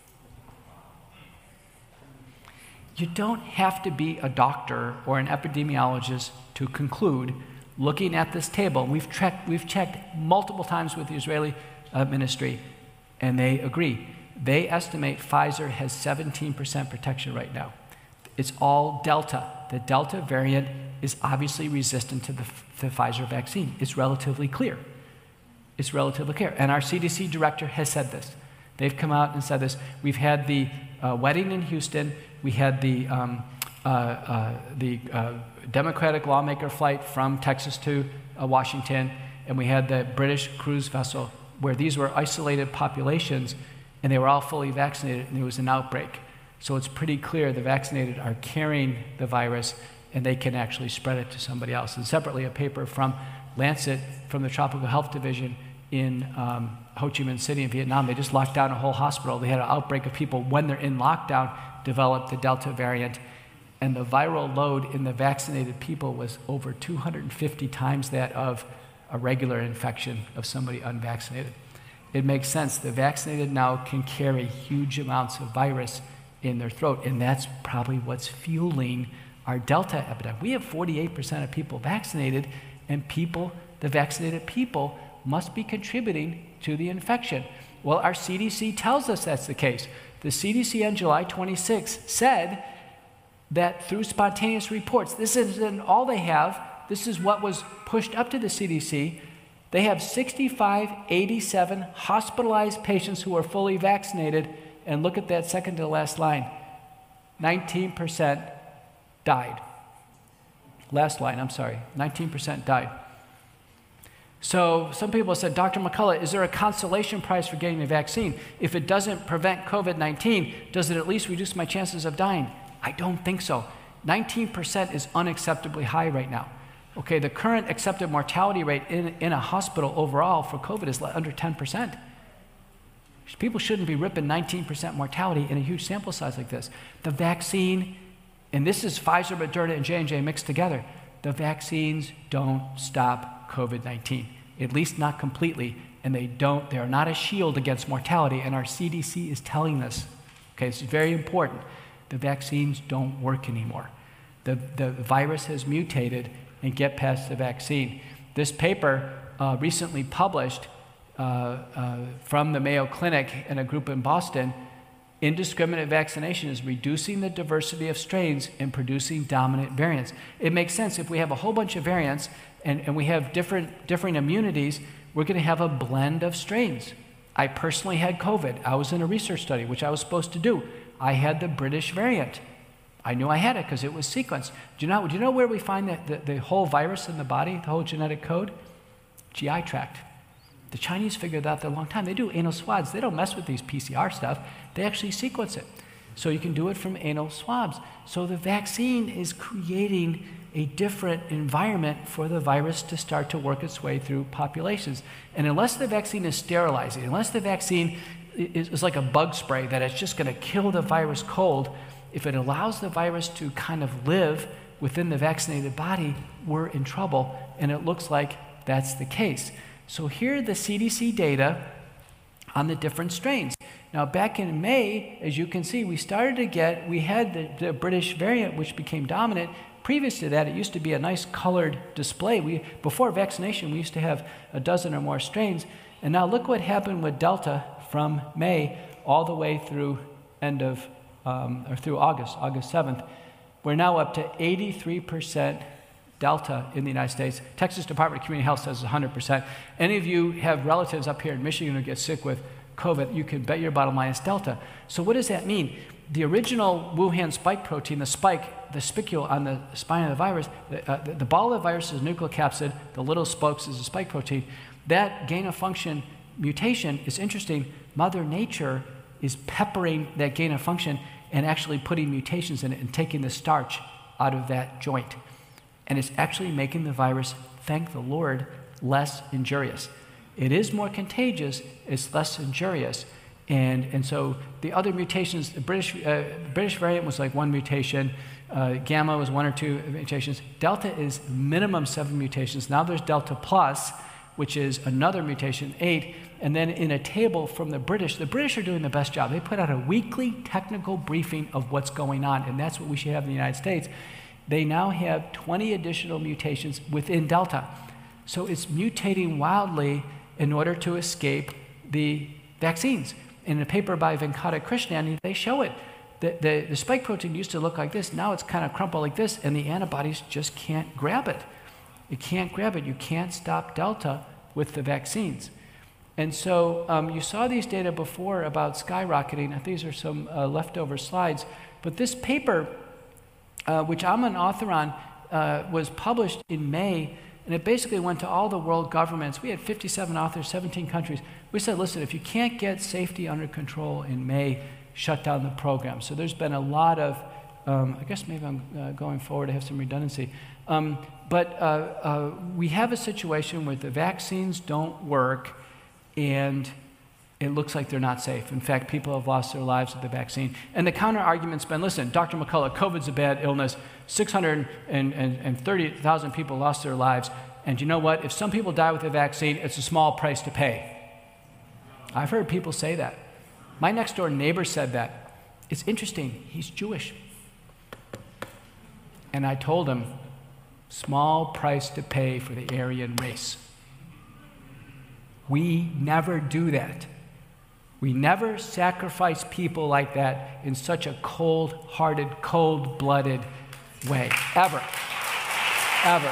Speaker 1: You don't have to be a doctor or an epidemiologist to conclude, looking at this table. We've checked multiple times with the Israeli ministry, and they agree. They estimate Pfizer has 17% protection right now. It's all Delta. The Delta variant is obviously resistant to the Pfizer vaccine. It's relatively clear. It's relatively clear. And our CDC director has said this. They've come out and said this. We've had the wedding in Houston. We had the Democratic lawmaker flight from Texas to Washington, and we had the British cruise vessel where these were isolated populations, and they were all fully vaccinated, and there was an outbreak. So it's pretty clear the vaccinated are carrying the virus, and they can actually spread it to somebody else. And separately, a paper from Lancet, from the Tropical Health Division in Ho Chi Minh City in Vietnam, they just locked down a whole hospital. They had an outbreak of people, when they're in lockdown, developed the Delta variant, and the viral load in the vaccinated people was over 250 times that of a regular infection of somebody unvaccinated. It makes sense. The vaccinated now can carry huge amounts of virus in their throat, and that's probably what's fueling our Delta epidemic. We have 48% of people vaccinated, and the vaccinated people must be contributing to the infection. Well, our CDC tells us that's the case. The CDC on July 26 said that through spontaneous reports, this isn't all they have, this is what was pushed up to the CDC, they have 6,587 hospitalized patients who are fully vaccinated, and look at that second to the last line, 19% died. Last line, 19% died. So some people said, Dr. McCullough, is there a consolation prize for getting the vaccine? If it doesn't prevent COVID-19, does it at least reduce my chances of dying? I don't think so. 19% is unacceptably high right now. Okay, the current accepted mortality rate in a hospital overall for COVID is under 10%. People shouldn't be ripping 19% mortality in a huge sample size like this. The vaccine, and this is Pfizer, Moderna, and J&J mixed together, the vaccines don't stop COVID-19, at least not completely, and they are not a shield against mortality, and our CDC is telling us, okay, this is very important, the vaccines don't work anymore. The virus has mutated and get past the vaccine. This paper recently published from the Mayo Clinic and a group in Boston, indiscriminate vaccination is reducing the diversity of strains and producing dominant variants. It makes sense. If we have a whole bunch of variants and we have different immunities, we're going to have a blend of strains. I personally had COVID. I was in a research study, which I was supposed to do. I had the British variant. I knew I had it because it was sequenced. Do you know where we find the whole virus in the body, the whole genetic code? GI tract. The Chinese figured that out a long time. They do anal swabs. They don't mess with these PCR stuff. They actually sequence it. So you can do it from anal swabs. So the vaccine is creating a different environment for the virus to start to work its way through populations. And unless the vaccine is sterilizing, unless the vaccine is like a bug spray that it's just going to kill the virus cold, if it allows the virus to kind of live within the vaccinated body, we're in trouble. And it looks like that's the case. So here are the CDC data on the different strains. Now, back in May, as you can see, we had the British variant, which became dominant. Previous to that, it used to be a nice colored display. Before vaccination, we used to have a dozen or more strains. And now look what happened with Delta from May all the way through through August 7th. We're now up to 83% Delta in the United States. Texas Department of Community Health says 100%. Any of you have relatives up here in Michigan who get sick with COVID, you can bet your bottom line it's Delta. So what does that mean? the original Wuhan spike protein, the spicule on the spine of the virus, the ball of the virus is a nucleocapsid, the little spokes is a spike protein. That gain of function mutation is interesting. Mother Nature is peppering that gain of function and actually putting mutations in it and taking the starch out of that joint. And it's actually making the virus, thank the Lord, less injurious. It is more contagious, it's less injurious. And so the other mutations, the British variant was like 1 mutation, Gamma was 1 or 2 mutations. Delta is minimum 7 mutations. Now there's Delta Plus, which is another mutation, 8. And then in a table from the British are doing the best job. They put out a weekly technical briefing of what's going on, and that's what we should have in the United States. They now have 20 additional mutations within Delta. So it's mutating wildly in order to escape the vaccines. In a paper by Venkata Krishnani, they show it. The spike protein used to look like this. Now it's kind of crumpled like this, and the antibodies just can't grab it. You can't grab it. You can't stop Delta with the vaccines. And so you saw these data before about skyrocketing. These are some leftover slides. But this paper, which I'm an author on, was published in May, and it basically went to all the world governments. We had 57 authors, 17 countries. We said, listen, if you can't get safety under control in May, shut down the program. So there's been a lot of, I guess maybe I'm going forward, I have some redundancy. But we have a situation where the vaccines don't work, and it looks like they're not safe. In fact, people have lost their lives with the vaccine. And the counter argument's been, listen, Dr. McCullough, COVID's a bad illness. 630,000 people lost their lives. And you know what? If some people die with the vaccine, it's a small price to pay. I've heard people say that. My next door neighbor said that. It's interesting. He's Jewish. And I told him, small price to pay for the Aryan race. We never do that. We never sacrifice people like that in such a cold-hearted, cold-blooded way, ever, ever.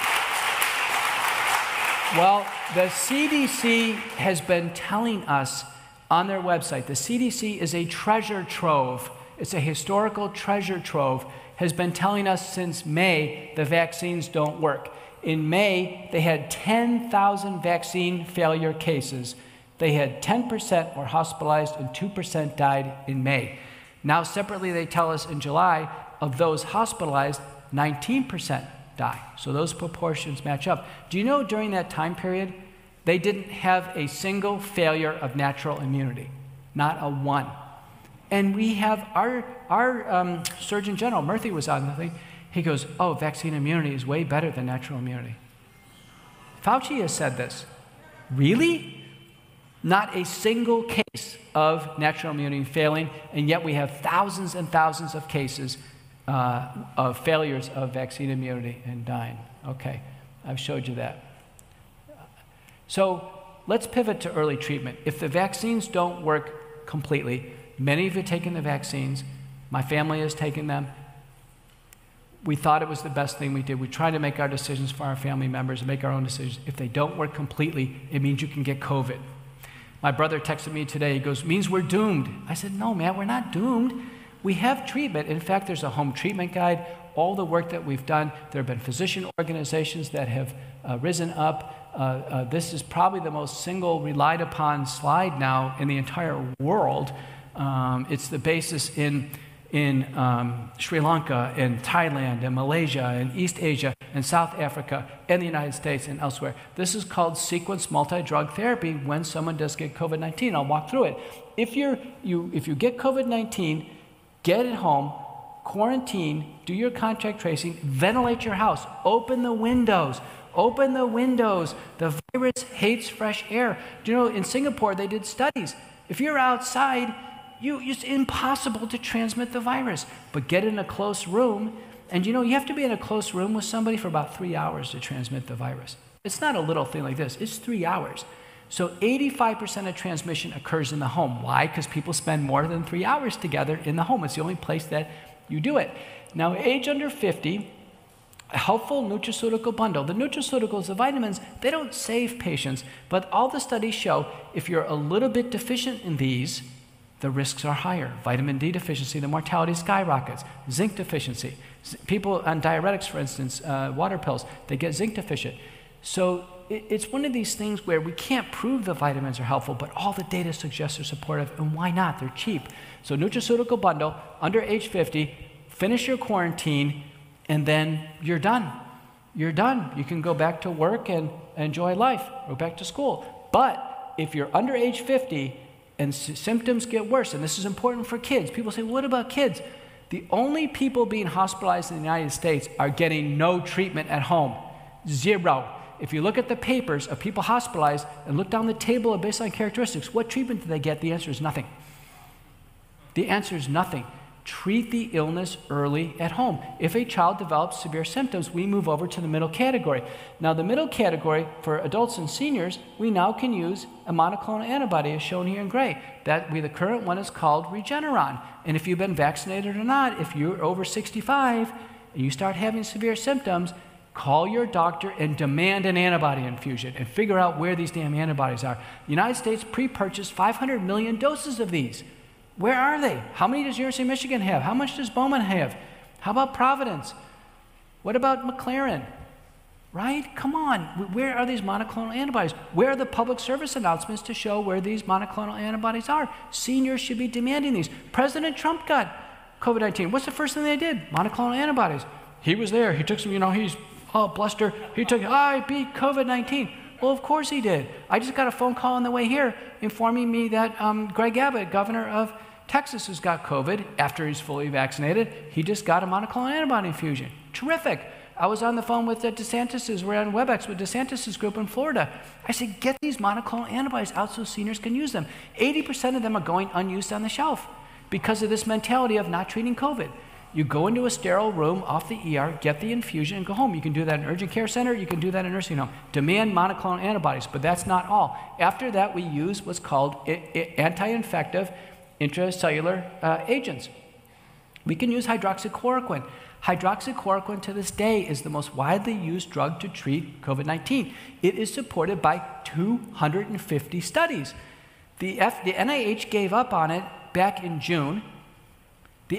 Speaker 1: Well, the CDC has been telling us on their website, the CDC is a treasure trove. It's a historical treasure trove, has been telling us since May the vaccines don't work. In May, they had 10,000 vaccine failure cases. They had 10% were hospitalized and 2% died in May. Now, separately, they tell us in July, of those hospitalized, 19% die. So those proportions match up. Do you know during that time period, they didn't have a single failure of natural immunity? Not a one. And we have our Surgeon General, Murthy was on the thing, he goes, oh, vaccine immunity is way better than natural immunity. Fauci has said this. Really? Not a single case of natural immunity failing, and yet we have thousands and thousands of cases of failures of vaccine immunity and dying. Okay, I've showed you that. So let's pivot to early treatment. If the vaccines don't work completely, many of you have taken the vaccines, my family has taken them. We thought it was the best thing we did. We try to make our decisions for our family members and make our own decisions. If they don't work completely, it means you can get COVID. My brother texted me today, he goes, means we're doomed. I said, no, man, we're not doomed. We have treatment. In fact, there's a home treatment guide. All the work that we've done, there have been physician organizations that have risen up. This is probably the most single relied upon slide now in the entire world. It's the basis in Sri Lanka and Thailand and Malaysia and East Asia and South Africa and the United States and elsewhere. This is called sequence multi-drug therapy when someone does get COVID-19. I'll walk through it. If you get COVID-19, get it home, quarantine, do your contact tracing, ventilate your house, open the windows. Open the windows. The virus hates fresh air. Do you know, in Singapore, they did studies. If you're outside, it's impossible to transmit the virus. But get in a close room, and you have to be in a close room with somebody for about 3 hours to transmit the virus. It's not a little thing like this. It's 3 hours. So 85% of transmission occurs in the home. Why? Because people spend more than 3 hours together in the home. It's the only place that you do it. Now, age under 50, a helpful nutraceutical bundle. The nutraceuticals, the vitamins, they don't save patients, but all the studies show if you're a little bit deficient in these, the risks are higher. Vitamin D deficiency, the mortality skyrockets. Zinc deficiency. People on diuretics, for instance, water pills, they get zinc deficient. So it's one of these things where we can't prove the vitamins are helpful, but all the data suggests they're supportive, and why not? They're cheap. So nutraceutical bundle, under age 50, finish your quarantine, and then you're done. You're done. You can go back to work and enjoy life, go back to school. But if you're under age 50 and symptoms get worse, and this is important for kids, people say, what about kids? The only people being hospitalized in the United States are getting no treatment at home. Zero. If you look at the papers of people hospitalized and look down the table of baseline characteristics, what treatment do they get? The answer is nothing. The answer is nothing. Treat the illness early at home. If a child develops severe symptoms, we move over to the middle category. Now, the middle category for adults and seniors, we now can use a monoclonal antibody, as shown here in gray. The current one is called Regeneron. And if you've been vaccinated or not, if you're over 65 and you start having severe symptoms, call your doctor and demand an antibody infusion and figure out where these damn antibodies are. The United States pre-purchased 500 million doses of these. Where are they? How many does University of Michigan have? How much does Bowman have? How about Providence? What about McLaren? Right? Come on. Where are these monoclonal antibodies? Where are the public service announcements to show where these monoclonal antibodies are? Seniors should be demanding these. President Trump got COVID-19. What's the first thing they did? Monoclonal antibodies. He was there. He took some, he's bluster. He took, I beat COVID-19. Well, of course he did. I just got a phone call on the way here informing me that Greg Abbott, governor of Texas, has got COVID after he's fully vaccinated. He just got a monoclonal antibody infusion. Terrific. I was on the phone with DeSantis. We're on WebEx with DeSantis' group in Florida. I said, get these monoclonal antibodies out so seniors can use them. 80% of them are going unused on the shelf because of this mentality of not treating COVID. You go into a sterile room off the ER, get the infusion, and go home. You can do that in an urgent care center. You can do that in a nursing home. Demand monoclonal antibodies, but that's not all. After that, we use what's called anti-infective intracellular agents. We can use hydroxychloroquine. Hydroxychloroquine to this day is the most widely used drug to treat COVID-19. It is supported by 250 studies. The NIH gave up on it back in June. The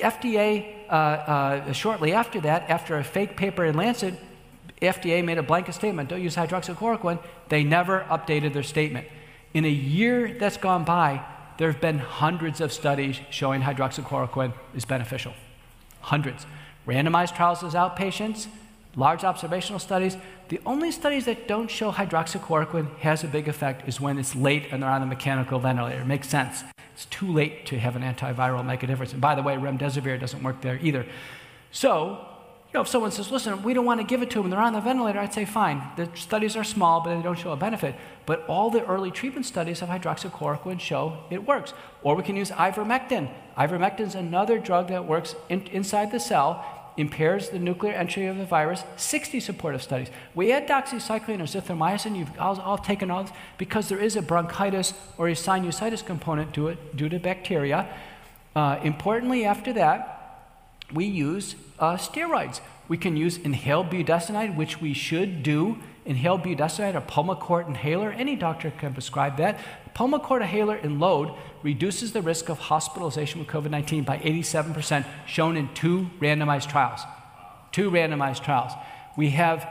Speaker 1: FDA, shortly after that, after a fake paper in Lancet, FDA made a blanket statement, don't use hydroxychloroquine. They never updated their statement. In a year that's gone by, there have been hundreds of studies showing hydroxychloroquine is beneficial. Hundreds. Randomized trials as outpatients, large observational studies. The only studies that don't show hydroxychloroquine has a big effect is when it's late and they're on a mechanical ventilator. It makes sense. It's too late to have an antiviral make a difference. And by the way, remdesivir doesn't work there either. So, if someone says, listen, we don't want to give it to them, they're on the ventilator, I'd say, fine. The studies are small, but they don't show a benefit. But all the early treatment studies of hydroxychloroquine show it works. Or we can use ivermectin. Ivermectin is another drug that works inside the cell, impairs the nuclear entry of the virus, 60 supportive studies. We add doxycycline or zithromycin, you've all taken all this, because there is a bronchitis or a sinusitis component to it due to bacteria. Importantly, after that, we use steroids. We can use inhaled budesonide, which we should do. Inhaled budesonide or Pulmicort inhaler, any doctor can prescribe that. Pulmicort inhaler in load reduces the risk of hospitalization with COVID-19 by 87%, shown in 2 randomized trials. 2 randomized trials. We have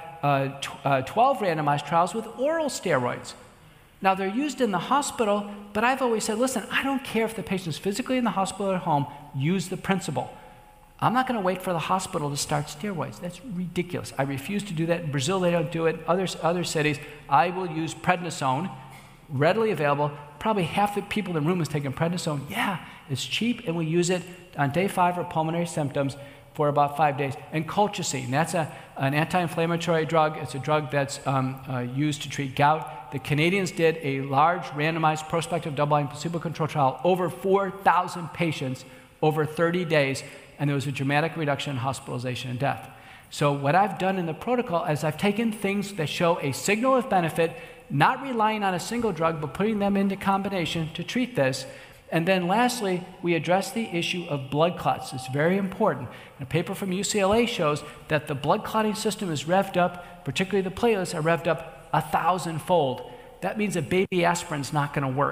Speaker 1: 12 randomized trials with oral steroids. Now, they're used in the hospital, but I've always said, listen, I don't care if the patient's physically in the hospital or at home, use the principle. I'm not going to wait for the hospital to start steroids. That's ridiculous. I refuse to do that. In Brazil, they don't do it. Other cities, I will use prednisone, readily available. Probably half the people in the room is taking prednisone. Yeah, it's cheap, and we use it on day 5 for pulmonary symptoms for about 5 days. And colchicine, that's an anti-inflammatory drug. It's a drug that's used to treat gout. The Canadians did a large randomized prospective double-blind placebo-controlled trial, over 4,000 patients over 30 days, and there was a dramatic reduction in hospitalization and death. So what I've done in the protocol is I've taken things that show a signal of benefit, not relying on a single drug, but putting them into combination to treat this. And then lastly, we address the issue of blood clots. It's very important. A paper from UCLA shows that the blood clotting system is revved up, particularly the platelets are revved up 1,000-fold. That means a baby aspirin's not going to work.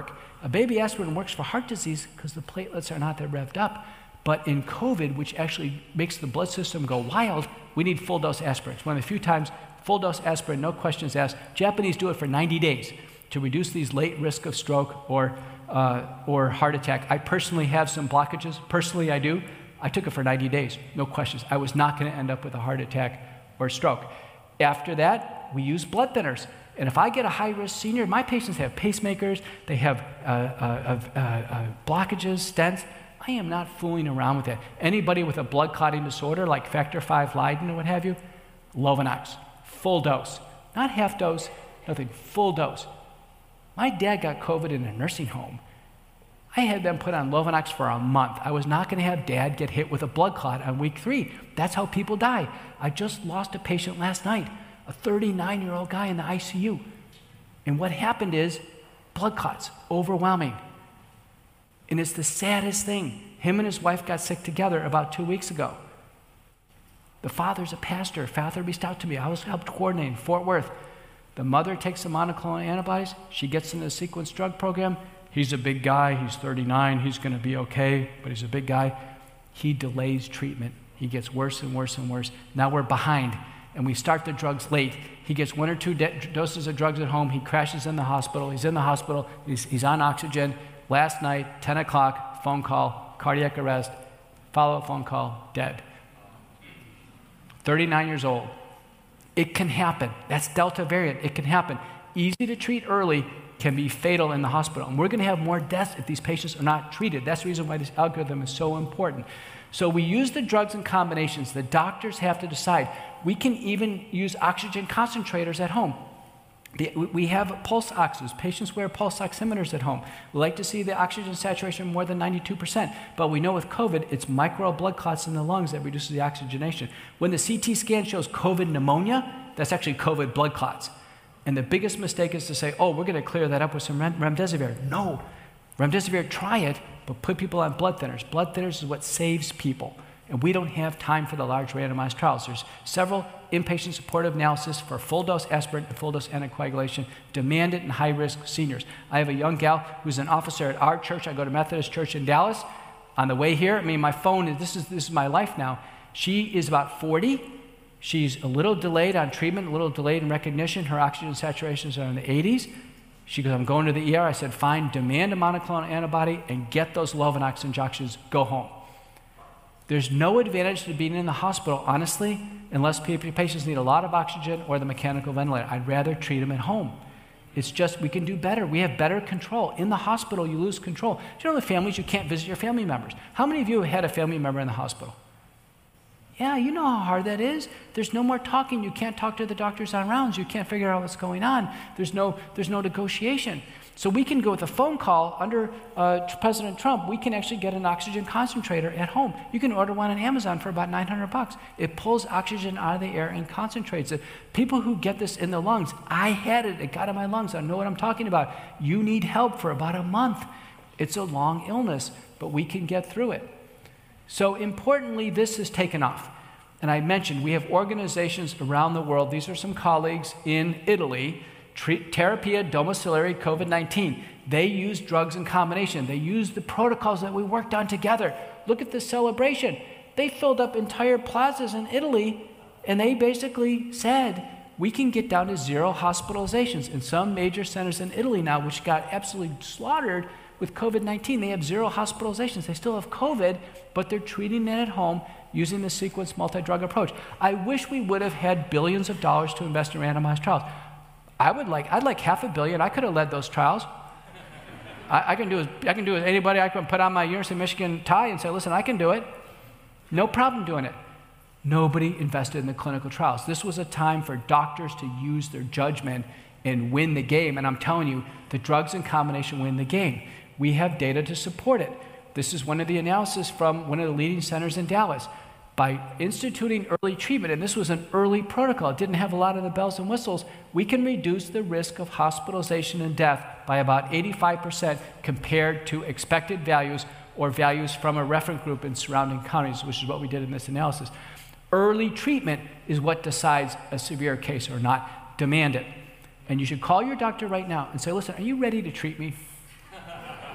Speaker 1: A baby aspirin works for heart disease because the platelets are not that revved up. But in COVID, which actually makes the blood system go wild, we need full-dose aspirin. It's one of the few times full-dose aspirin, no questions asked. Japanese do it for 90 days to reduce these late risk of stroke or heart attack. I personally have some blockages. Personally, I do. I took it for 90 days, no questions. I was not going to end up with a heart attack or stroke. After that, we use blood thinners. And if I get a high-risk senior, my patients have pacemakers, they have blockages, stents. I am not fooling around with that. Anybody with a blood clotting disorder like factor V Leiden or what have you, Lovenox, full dose. Not half dose, nothing, full dose. My dad got COVID in a nursing home. I had them put on Lovenox for a month. I was not going to have Dad get hit with a blood clot on week 3. That's how people die. I just lost a patient last night, a 39-year-old guy in the ICU. And what happened is blood clots, overwhelming. And it's the saddest thing. Him and his wife got sick together about 2 weeks ago. The father's a pastor. Father reached out to me. I was helped coordinate in Fort Worth. The mother takes the monoclonal antibodies. She gets in the sequence drug program. He's a big guy. He's 39. He's going to be okay, but he's a big guy. He delays treatment. He gets worse and worse and worse. Now we're behind, and we start the drugs late. He gets 1 or 2 doses of drugs at home. He crashes in the hospital. He's in the hospital. He's on oxygen. Last night, 10 o'clock, phone call, cardiac arrest, follow-up phone call, dead. 39 years old. It can happen. That's Delta variant. It can happen. Easy to treat early, can be fatal in the hospital. And we're going to have more deaths if these patients are not treated. That's the reason why this algorithm is so important. So we use the drugs in combinations. The doctors have to decide. We can even use oxygen concentrators at home. We have pulse oxes. Patients wear pulse oximeters at home. We like to see the oxygen saturation more than 92%. But we know with COVID, it's micro blood clots in the lungs that reduces the oxygenation. When the CT scan shows COVID pneumonia, that's actually COVID blood clots. And the biggest mistake is to say, oh, we're going to clear that up with some remdesivir. No. Remdesivir, try it, but put people on blood thinners. Blood thinners is what saves people. And we don't have time for the large randomized trials. There's several inpatient supportive analysis for full-dose aspirin and full-dose anticoagulation demanded in high-risk seniors. I have a young gal who's an officer at our church. I go to Methodist Church in Dallas. On the way here, my phone, this is my life now. She is about 40. She's a little delayed on treatment, a little delayed in recognition. Her oxygen saturations are in the 80s. She goes, I'm going to the ER. I said, fine, demand a monoclonal antibody and get those Lovenox injections, go home. There's no advantage to being in the hospital, honestly, unless patients need a lot of oxygen or the mechanical ventilator. I'd rather treat them at home. It's just we can do better. We have better control. In the hospital, you lose control. Do you know the families, you can't visit your family members? How many of you have had a family member in the hospital? Yeah, you know how hard that is. There's no more talking. You can't talk to the doctors on rounds. You can't figure out what's going on. There's no negotiation. So we can go with a phone call under President Trump. We can actually get an oxygen concentrator at home. You can order one on Amazon for about $900. It pulls oxygen out of the air and concentrates it. People who get this in the lungs, I had it. It got in my lungs. I know what I'm talking about. You need help for about a month. It's a long illness, but we can get through it. So importantly, this has taken off. And I mentioned we have organizations around the world. These are some colleagues in Italy, Terapia Domiciliary COVID-19. They use drugs in combination. They use the protocols that we worked on together. Look at this celebration. They filled up entire plazas in Italy, and they basically said, we can get down to 0 hospitalizations. In some major centers in Italy now, which got absolutely slaughtered with COVID-19, they have 0 hospitalizations. They still have COVID, but they're treating it at home using the sequence multi-drug approach. I wish we would have had billions of dollars to invest in randomized trials. I'd like $500 million. I could have led those trials. I can do as anybody. I can put on my University of Michigan tie and say, listen, I can do it. No problem doing it. Nobody invested in the clinical trials. This was a time for doctors to use their judgment and win the game. And I'm telling you, the drugs in combination win the game. We have data to support it. This is one of the analysis from one of the leading centers in Dallas. By instituting early treatment, and this was an early protocol, it didn't have a lot of the bells and whistles, we can reduce the risk of hospitalization and death by about 85% compared to expected values or values from a reference group in surrounding counties, which is what we did in this analysis. Early treatment is what decides a severe case or not. Demand it. And you should call your doctor right now and say, listen, are you ready to treat me?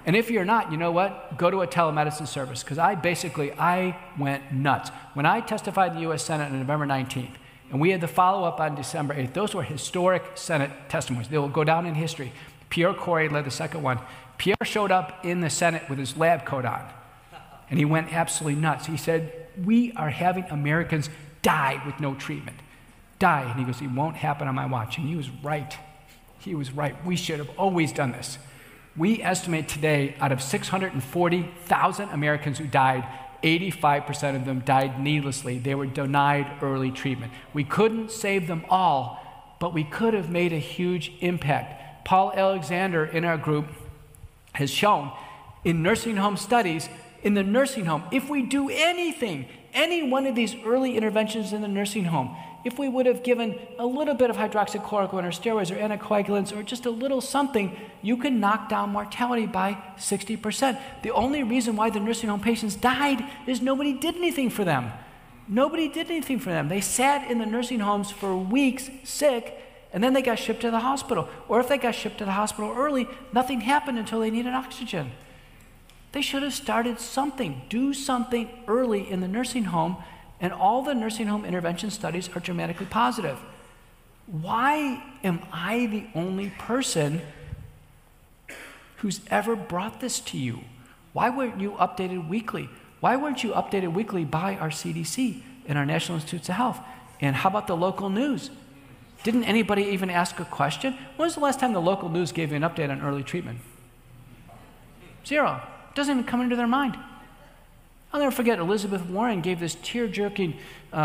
Speaker 1: And if you're not, you know what? Go to a telemedicine service, because I went nuts. When I testified in the U.S. Senate on November 19th, and we had the follow-up on December 8th, those were historic Senate testimonies. They will go down in history. Pierre Corey led the second one. Pierre showed up in the Senate with his lab coat on, and he went absolutely nuts. He said, we are having Americans die with no treatment. Die. And he goes, it won't happen on my watch. And he was right. He was right. We should have always done this. We estimate today, out of 640,000 Americans who died, 85% of them died needlessly. They were denied early treatment. We couldn't save them all, but we could have made a huge impact. Paul Alexander in our group has shown in nursing home studies, in the nursing home, if we do anything, any one of these early interventions in the nursing home, if we would have given a little bit of hydroxychloroquine or steroids or anticoagulants or just a little something, you can knock down mortality by 60%. The only reason why the nursing home patients died is nobody did anything for them. Nobody did anything for them. They sat in the nursing homes for weeks, sick, and then they got shipped to the hospital. Or if they got shipped to the hospital early, nothing happened until they needed oxygen. They should have started something. Do something early in the nursing home, and all the nursing home intervention studies are dramatically positive. Why am I the only person who's ever brought this to you? Why weren't you updated weekly? Why weren't you updated weekly by our CDC and our National Institutes of Health? And how about the local news? Didn't anybody even ask a question? When was the last time the local news gave you an update on early treatment? Zero. It doesn't even come into their mind. I'll never forget, Elizabeth Warren gave this tear-jerking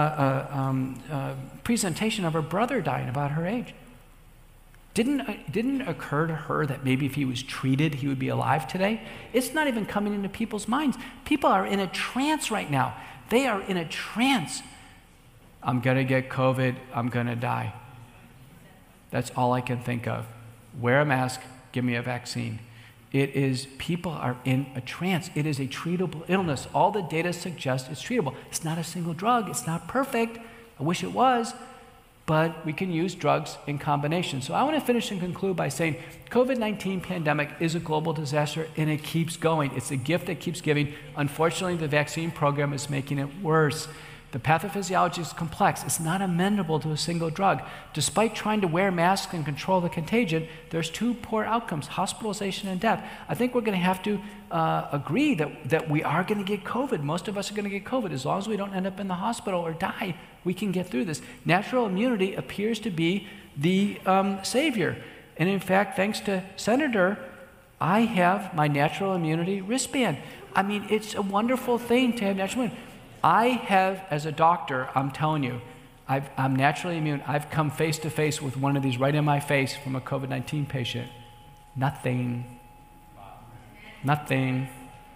Speaker 1: presentation of her brother dying about her age. Didn't it occur to her that maybe if he was treated, he would be alive today? It's not even coming into people's minds. People are in a trance right now. They are in a trance. I'm going to get COVID. I'm going to die. That's all I can think of. Wear a mask. Give me a vaccine. It is, people are in a trance. It is a treatable illness. All the data suggests it's treatable. It's not a single drug. It's not perfect. I wish it was, but we can use drugs in combination. So I want to finish and conclude by saying COVID-19 pandemic is a global disaster, and it keeps going. It's a gift that keeps giving. Unfortunately, the vaccine program is making it worse. The pathophysiology is complex. It's not amenable to a single drug. Despite trying to wear masks and control the contagion, there's two poor outcomes, hospitalization and death. I think we're going to have to agree that we are going to get COVID. Most of us are going to get COVID. As long as we don't end up in the hospital or die, we can get through this. Natural immunity appears to be the savior. And in fact, thanks to Senator, I have my natural immunity wristband. I mean, it's a wonderful thing to have natural immunity. I have, as a doctor, I'm telling you, I'm naturally immune. I've come face to face with one of these right in my face from a COVID-19 patient. Nothing. Nothing.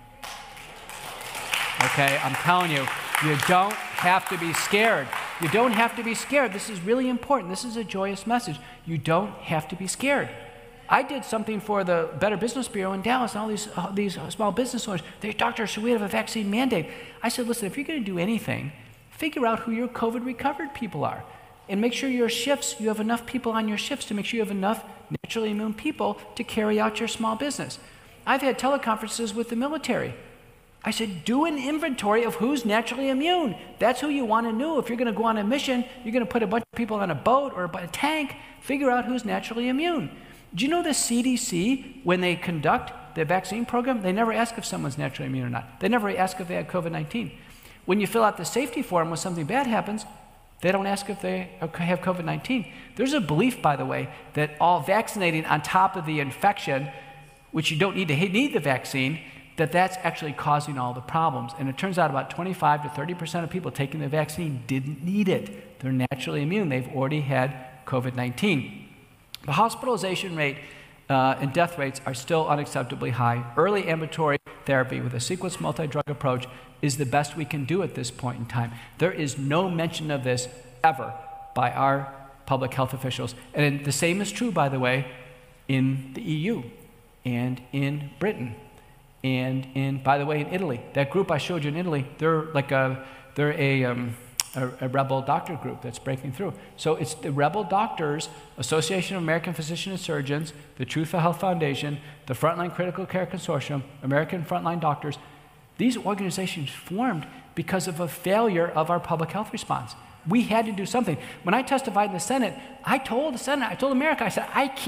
Speaker 1: Okay, I'm telling you, you don't have to be scared. You don't have to be scared. This is really important. This is a joyous message. You don't have to be scared. I did something for the Better Business Bureau in Dallas, and all these small business owners. They, doctor, should we have a vaccine mandate? I said, listen, if you're going to do anything, figure out who your COVID recovered people are, and make sure your shifts, you have enough people on your shifts to make sure you have enough naturally immune people to carry out your small business. I've had teleconferences with the military. I said, do an inventory of who's naturally immune. That's who you want to know. If you're going to go on a mission, you're going to put a bunch of people on a boat or a tank, figure out who's naturally immune. Do you know the CDC, when they conduct the vaccine program, they never ask if someone's naturally immune or not. They never ask if they had COVID-19. When you fill out the safety form when something bad happens, they don't ask if they have COVID-19. There's a belief, by the way, that all vaccinating on top of the infection, which you don't need to need the vaccine, that's actually causing all the problems. And it turns out about 25 to 30% of people taking the vaccine didn't need it. They're naturally immune. They've already had COVID-19. The hospitalization rate and death rates are still unacceptably high. Early ambulatory therapy with a sequenced multi-drug approach is the best we can do at this point in time. There is no mention of this ever by our public health officials. And the same is true, by the way, in the EU and in Britain and by the way, in Italy. That group I showed you in Italy, they're a a rebel doctor group that's breaking through. So it's the rebel doctors, Association of American Physicians and Surgeons, the Truth for Health Foundation, the Frontline Critical Care Consortium, American Frontline Doctors. These organizations formed because of a failure of our public health response. We had to do something. When I testified in the Senate, I told America, I said,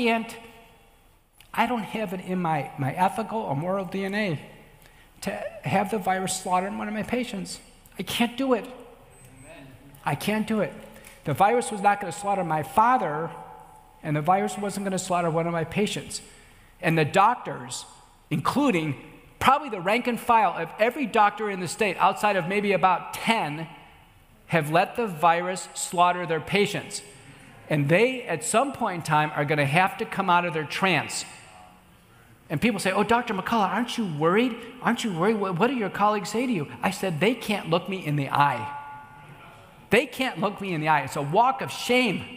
Speaker 1: I don't have it in my ethical or moral DNA to have the virus slaughter one of my patients. I can't do it. I can't do it. The virus was not going to slaughter my father, and the virus wasn't going to slaughter one of my patients. And the doctors, including probably the rank and file of every doctor in the state, outside of maybe about 10, have let the virus slaughter their patients. And they, at some point in time, are going to have to come out of their trance. And people say, oh, Dr. McCullough, aren't you worried? Aren't you worried? What do your colleagues say to you? I said, they can't look me in the eye. They can't look me in the eye. It's a walk of shame.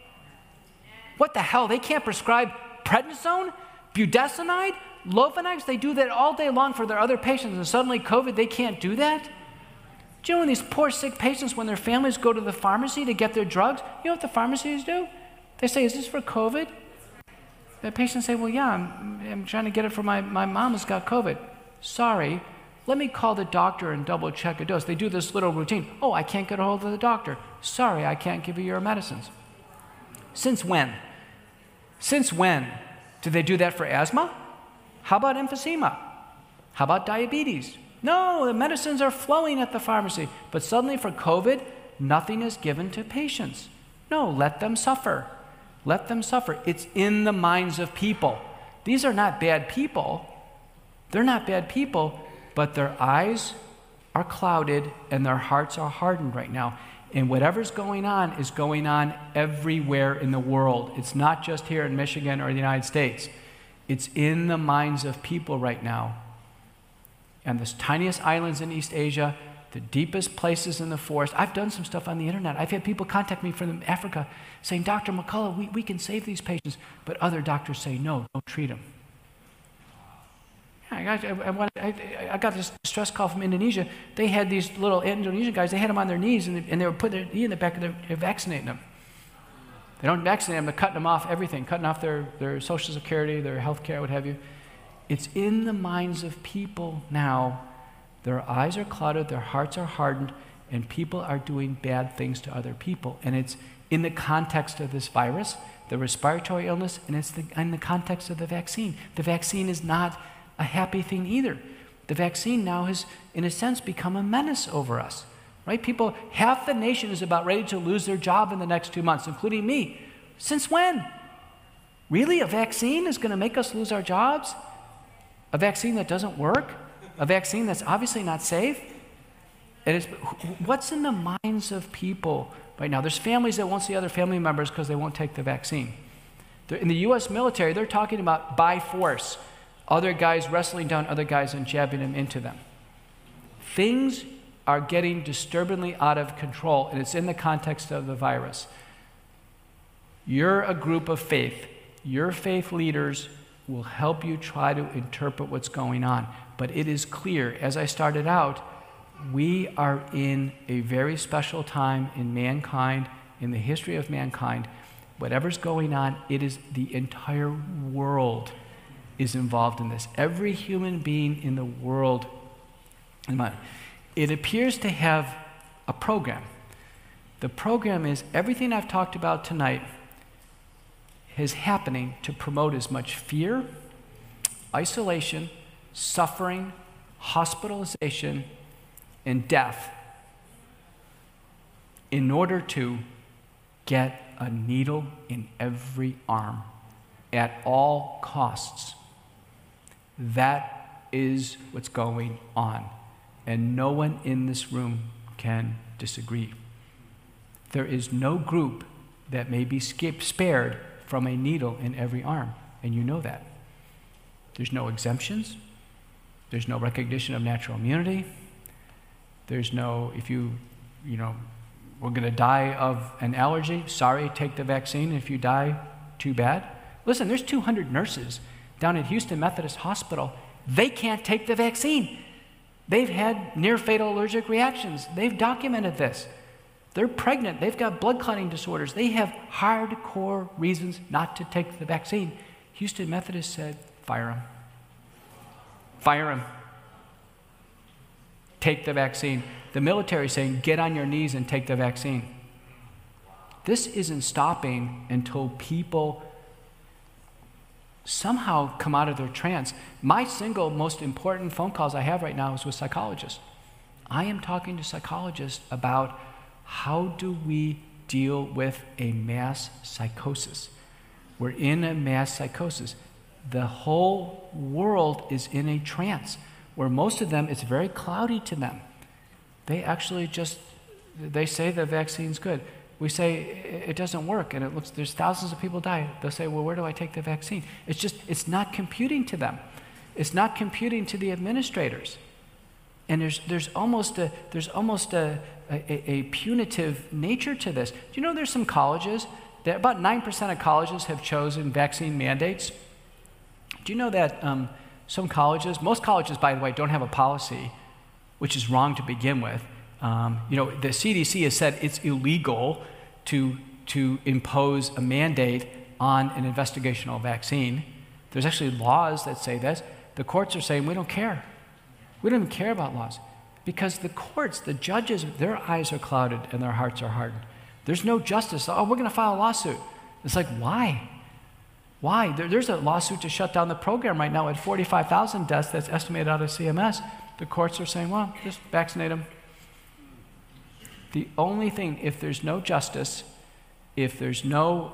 Speaker 1: What the hell? They can't prescribe prednisone, budesonide, Lofenex? They do that all day long for their other patients, and suddenly COVID, they can't do that? Do you know when these poor sick patients, when their families go to the pharmacy to get their drugs, you know what the pharmacies do? They say, is this for COVID? The patients say, well, yeah, I'm trying to get it for my mom who's got COVID. Sorry. Let me call the doctor and double check a dose. They do this little routine. Oh, I can't get a hold of the doctor. Sorry, I can't give you your medicines. Since when? Since when? Do they do that for asthma? How about emphysema? How about diabetes? No, the medicines are flowing at the pharmacy. But suddenly for COVID, nothing is given to patients. No, let them suffer. Let them suffer. It's in the minds of people. These are not bad people. They're not bad people. But their eyes are clouded and their hearts are hardened right now. And whatever's going on is going on everywhere in the world. It's not just here in Michigan or the United States. It's in the minds of people right now. And the tiniest islands in East Asia, the deepest places in the forest. I've done some stuff on the internet. I've had people contact me from Africa saying, Dr. McCullough, we can save these patients. But other doctors say, no, don't treat them. I got this distress call from Indonesia. They had these little Indonesian guys, they had them on their knees, and they were putting their knee in the back, and they're vaccinating them. They don't vaccinate them, they're cutting them off everything, cutting off their Social Security, their health care, what have you. It's in the minds of people now. Their eyes are clouded, their hearts are hardened, and people are doing bad things to other people. And it's in the context of this virus, the respiratory illness, and it's in the context of the vaccine. The vaccine is not a happy thing either. The vaccine now has, in a sense, become a menace over us, right? People, half the nation is about ready to lose their job in the next 2 months, including me. Since when? Really? A vaccine is going to make us lose our jobs? A vaccine that doesn't work? A vaccine that's obviously not safe? What's in the minds of people right now? There's families that won't see other family members because they won't take the vaccine. In the U.S. military, they're talking about by force. Other guys wrestling down other guys and jabbing them into them. Things are getting disturbingly out of control, and it's in the context of the virus. You're a group of faith. Your faith leaders will help you try to interpret what's going on. But it is clear, as I started out, we are in a very special time in mankind, in the history of mankind. Whatever's going on, it is the entire world is involved in this. Every human being in the world, it appears to have a program. The program is everything I've talked about tonight is happening to promote as much fear, isolation, suffering, hospitalization, and death in order to get a needle in every arm at all costs. That is what's going on, and no one in this room can disagree. There is no group that may be spared from a needle in every arm, and you know that. There's no exemptions. There's no recognition of natural immunity. There's no, if we're going to die of an allergy, sorry, take the vaccine. If you die, too bad. Listen, there's 200 nurses down at Houston Methodist Hospital. They can't take the vaccine. They've had near-fatal allergic reactions. They've documented this. They're pregnant. They've got blood clotting disorders. They have hardcore reasons not to take the vaccine. Houston Methodist said, fire them. Fire them. Take the vaccine. The military is saying, get on your knees and take the vaccine. This isn't stopping until people somehow come out of their trance. My single most important phone calls I have right now is with psychologists. I am talking to psychologists about how do we deal with a mass psychosis. We're in a mass psychosis. The whole world is in a trance where most of them, it's very cloudy to them. They actually they say the vaccine's good. We say it doesn't work, and there's thousands of people die. They'll say, well, where do I take the vaccine? It's not computing to them. It's not computing to the administrators. And there's almost a punitive nature to this. Do you know there's some colleges, that about 9% of colleges have chosen vaccine mandates? Do you know that some colleges, most colleges, by the way, don't have a policy, which is wrong to begin with. The CDC has said it's illegal to impose a mandate on an investigational vaccine. There's actually laws that say this. The courts are saying, we don't care. We don't even care about laws. Because the courts, the judges, their eyes are clouded and their hearts are hardened. There's no justice. Oh, we're going to file a lawsuit. It's like, why? Why? There's a lawsuit to shut down the program right now at 45,000 deaths that's estimated out of CMS. The courts are saying, well, just vaccinate them. The only thing, if there's no justice, if there's no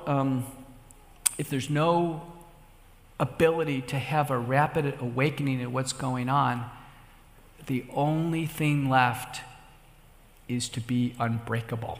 Speaker 1: ability to have a rapid awakening at what's going on, the only thing left is to be unbreakable.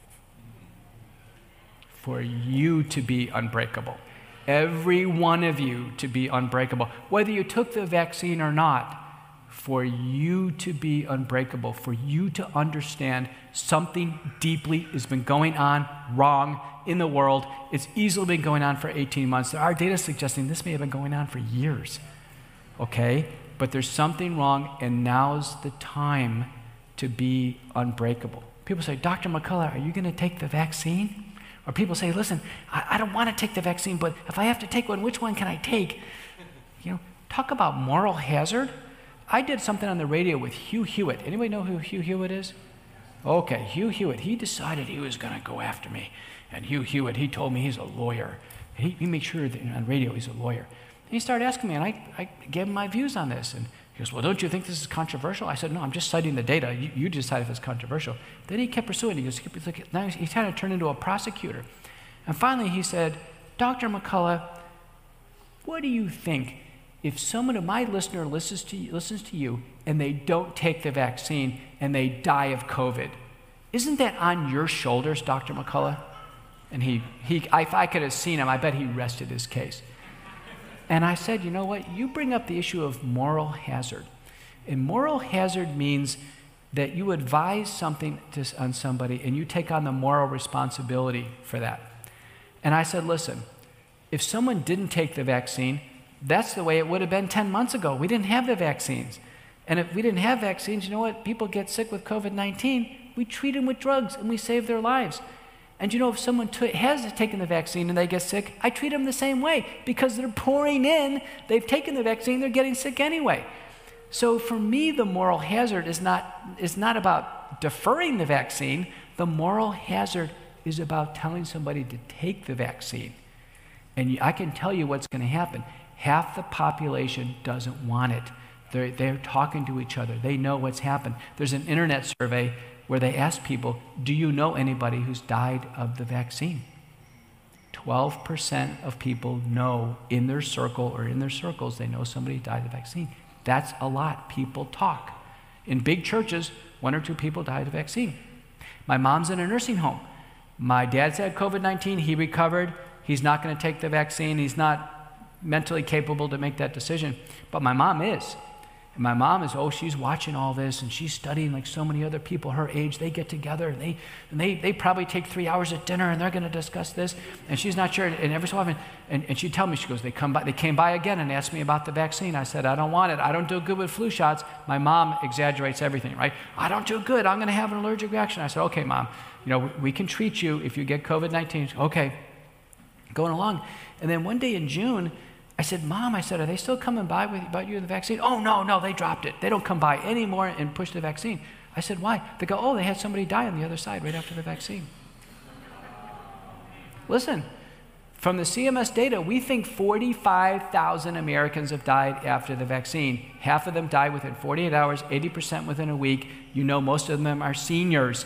Speaker 1: For you to be unbreakable. Every one of you to be unbreakable. Whether you took the vaccine or not, for you to be unbreakable, for you to understand something deeply has been going on wrong in the world. It's easily been going on for 18 months. There are data suggesting this may have been going on for years, okay? But there's something wrong, and now's the time to be unbreakable. People say, Dr. McCullough, are you going to take the vaccine? Or people say, listen, I don't want to take the vaccine, but if I have to take one, which one can I take? Talk about moral hazard. I did something on the radio with Hugh Hewitt. Anybody know who Hugh Hewitt is? Okay, Hugh Hewitt. He decided he was going to go after me. And Hugh Hewitt, he told me he's a lawyer. He makes sure that on radio he's a lawyer. And he started asking me, and I gave him my views on this. And he goes, well, don't you think this is controversial? I said, no, I'm just citing the data. You decide if it's controversial. Then he kept pursuing. He goes, now he's kind of turned into a prosecutor. And finally he said, Dr. McCullough, what do you think if someone of my listener listens to you and they don't take the vaccine and they die of COVID? Isn't that on your shoulders, Dr. McCullough? And if I could have seen him, I bet he rested his case. And I said, you know what? You bring up the issue of moral hazard. And moral hazard means that you advise something on somebody and you take on the moral responsibility for that. And I said, listen, if someone didn't take the vaccine, that's the way it would have been 10 months ago. We didn't have the vaccines. And if we didn't have vaccines, you know what? People get sick with COVID-19. We treat them with drugs and we save their lives. And if someone has taken the vaccine and they get sick, I treat them the same way because they're pouring in, they've taken the vaccine, they're getting sick anyway. So for me, the moral hazard is not about deferring the vaccine. The moral hazard is about telling somebody to take the vaccine. And I can tell you what's going to happen. Half the population doesn't want it. They're talking to each other. They know what's happened. There's an internet survey where they ask people, do you know anybody who's died of the vaccine? 12% of people know in their circle or in their circles, they know somebody who died of the vaccine. That's a lot. People talk. In big churches, 1 or 2 people died of the vaccine. My mom's in a nursing home. My dad's had COVID-19. He recovered. He's not going to take the vaccine. He's not mentally capable to make that decision. But my mom is. And my mom is, she's watching all this, and she's studying like so many other people her age. They get together, and they probably take 3 hours at dinner, and they're going to discuss this. And she's not sure. And every so often, and she'd tell me, she goes, they came by again and asked me about the vaccine. I said, I don't want it. I don't do good with flu shots. My mom exaggerates everything, right? I don't do good. I'm going to have an allergic reaction. I said, okay, Mom, We can treat you if you get COVID-19. Okay, going along. And then one day in June, I said, Mom, are they still coming by about you and the vaccine? Oh, no, they dropped it. They don't come by anymore and push the vaccine. I said, why? They go, oh, they had somebody die on the other side right after the vaccine. Listen, from the CMS data, we think 45,000 Americans have died after the vaccine. Half of them died within 48 hours, 80% within a week. Most of them are seniors.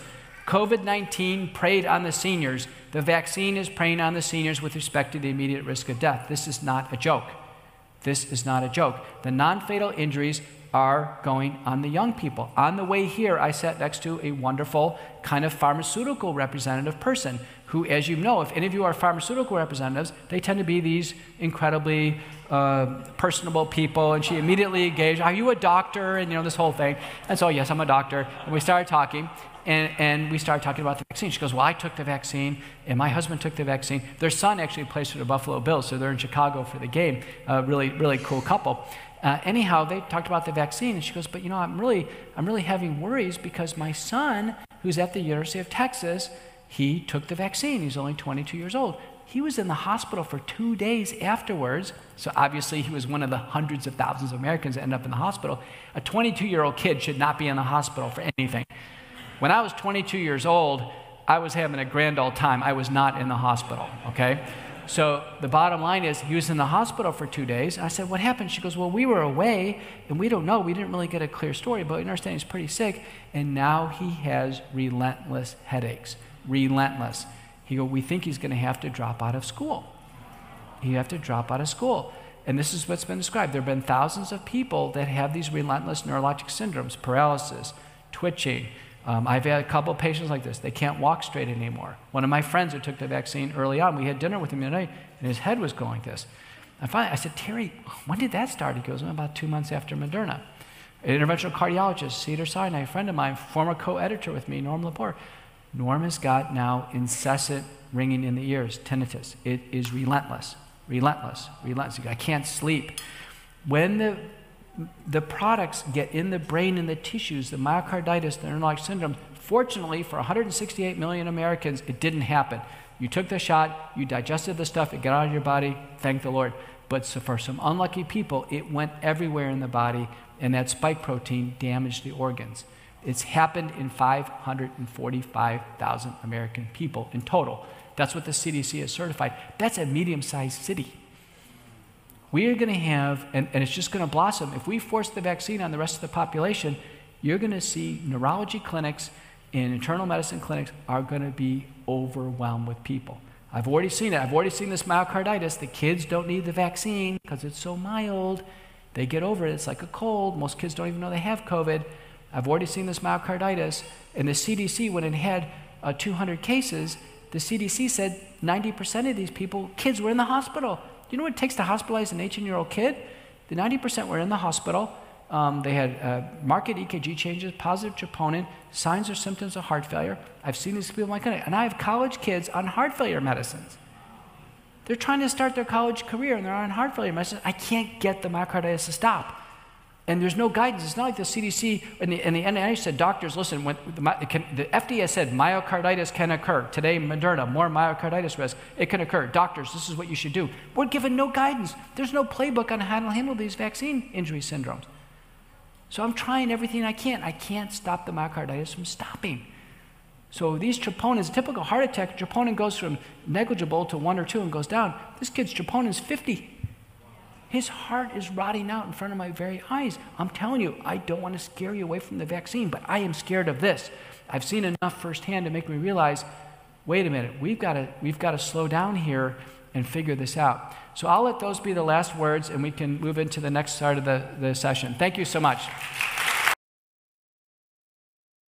Speaker 1: COVID-19 preyed on the seniors. The vaccine is preying on the seniors with respect to the immediate risk of death. This is not a joke. This is not a joke. The non-fatal injuries are going on the young people. On the way here, I sat next to a wonderful kind of pharmaceutical representative person who, as you know, if any of you are pharmaceutical representatives, they tend to be these incredibly personable people. And she immediately engaged, are you a doctor? And this whole thing. And so, yes, I'm a doctor. And we started talking. And we started talking about the vaccine. She goes, well, I took the vaccine, and my husband took the vaccine. Their son actually plays for the Buffalo Bills, so they're in Chicago for the game. Really, really cool couple. Anyhow, they talked about the vaccine, and she goes, but I'm really having worries because my son, who's at the University of Texas, he took the vaccine. He's only 22 years old. He was in the hospital for 2 days afterwards. So obviously he was one of the hundreds of thousands of Americans that end up in the hospital. A 22-year-old kid should not be in the hospital for anything. When I was 22 years old, I was having a grand old time. I was not in the hospital, okay? So the bottom line is he was in the hospital for 2 days. I said, what happened? She goes, well, we were away, and we don't know. We didn't really get a clear story, but we understand he's pretty sick, and now he has relentless headaches. Relentless. He goes, we think he's going to have to drop out of school. You have to drop out of school. And this is what's been described. There have been thousands of people that have these relentless neurologic syndromes, paralysis, twitching. I've had a couple of patients like this. They can't walk straight anymore. One of my friends who took the vaccine early on, we had dinner with him the other night, and his head was going like this. And finally, I said, Terry, when did that start? He goes, about 2 months after Moderna. An interventional cardiologist, Cedars-Sinai, a friend of mine, former co-editor with me, Norm Lepore. Norm has got now incessant ringing in the ears, tinnitus. It is relentless, relentless, relentless. I can't sleep. When the products get in the brain and the tissues, the myocarditis, the neurologic syndrome, fortunately for 168 million Americans, it didn't happen. You took the shot, you digested the stuff, it got out of your body, thank the Lord. But so for some unlucky people, it went everywhere in the body, and that spike protein damaged the organs. It's happened in 545,000 American people in total. That's what the CDC has certified. That's a medium-sized city. We are going to have, and it's just going to blossom. If we force the vaccine on the rest of the population, you're going to see neurology clinics and internal medicine clinics are going to be overwhelmed with people. I've already seen it. I've already seen this myocarditis. The kids don't need the vaccine because it's so mild. They get over it. It's like a cold. Most kids don't even know they have COVID. I've already seen this myocarditis. And the CDC, when it had 200 cases, the CDC said 90% of these people, kids, were in the hospital. You know what it takes to hospitalize an 18-year-old kid? The 90% were in the hospital. They had marked EKG changes, positive troponin, signs or symptoms of heart failure. I've seen these people in my clinic. And I have college kids on heart failure medicines. They're trying to start their college career, and they're on heart failure medicine. I can't get the myocarditis to stop. And there's no guidance. It's not like the CDC and the NIH said, doctors, listen, when the FDA said myocarditis can occur. Today, Moderna, more myocarditis risk. It can occur. Doctors, this is what you should do. We're given no guidance. There's no playbook on how to handle these vaccine injury syndromes. So I'm trying everything I can. I can't stop the myocarditis from stopping. So these troponins, typical heart attack, troponin goes from negligible to 1 or 2 and goes down. This kid's troponin is 50. His heart is rotting out in front of my very eyes. I'm telling you, I don't want to scare you away from the vaccine, but I am scared of this. I've seen enough firsthand to make me realize, wait a minute, we've got to slow down here and figure this out. So I'll let those be the last words, and we can move into the next part of the session. Thank you so much.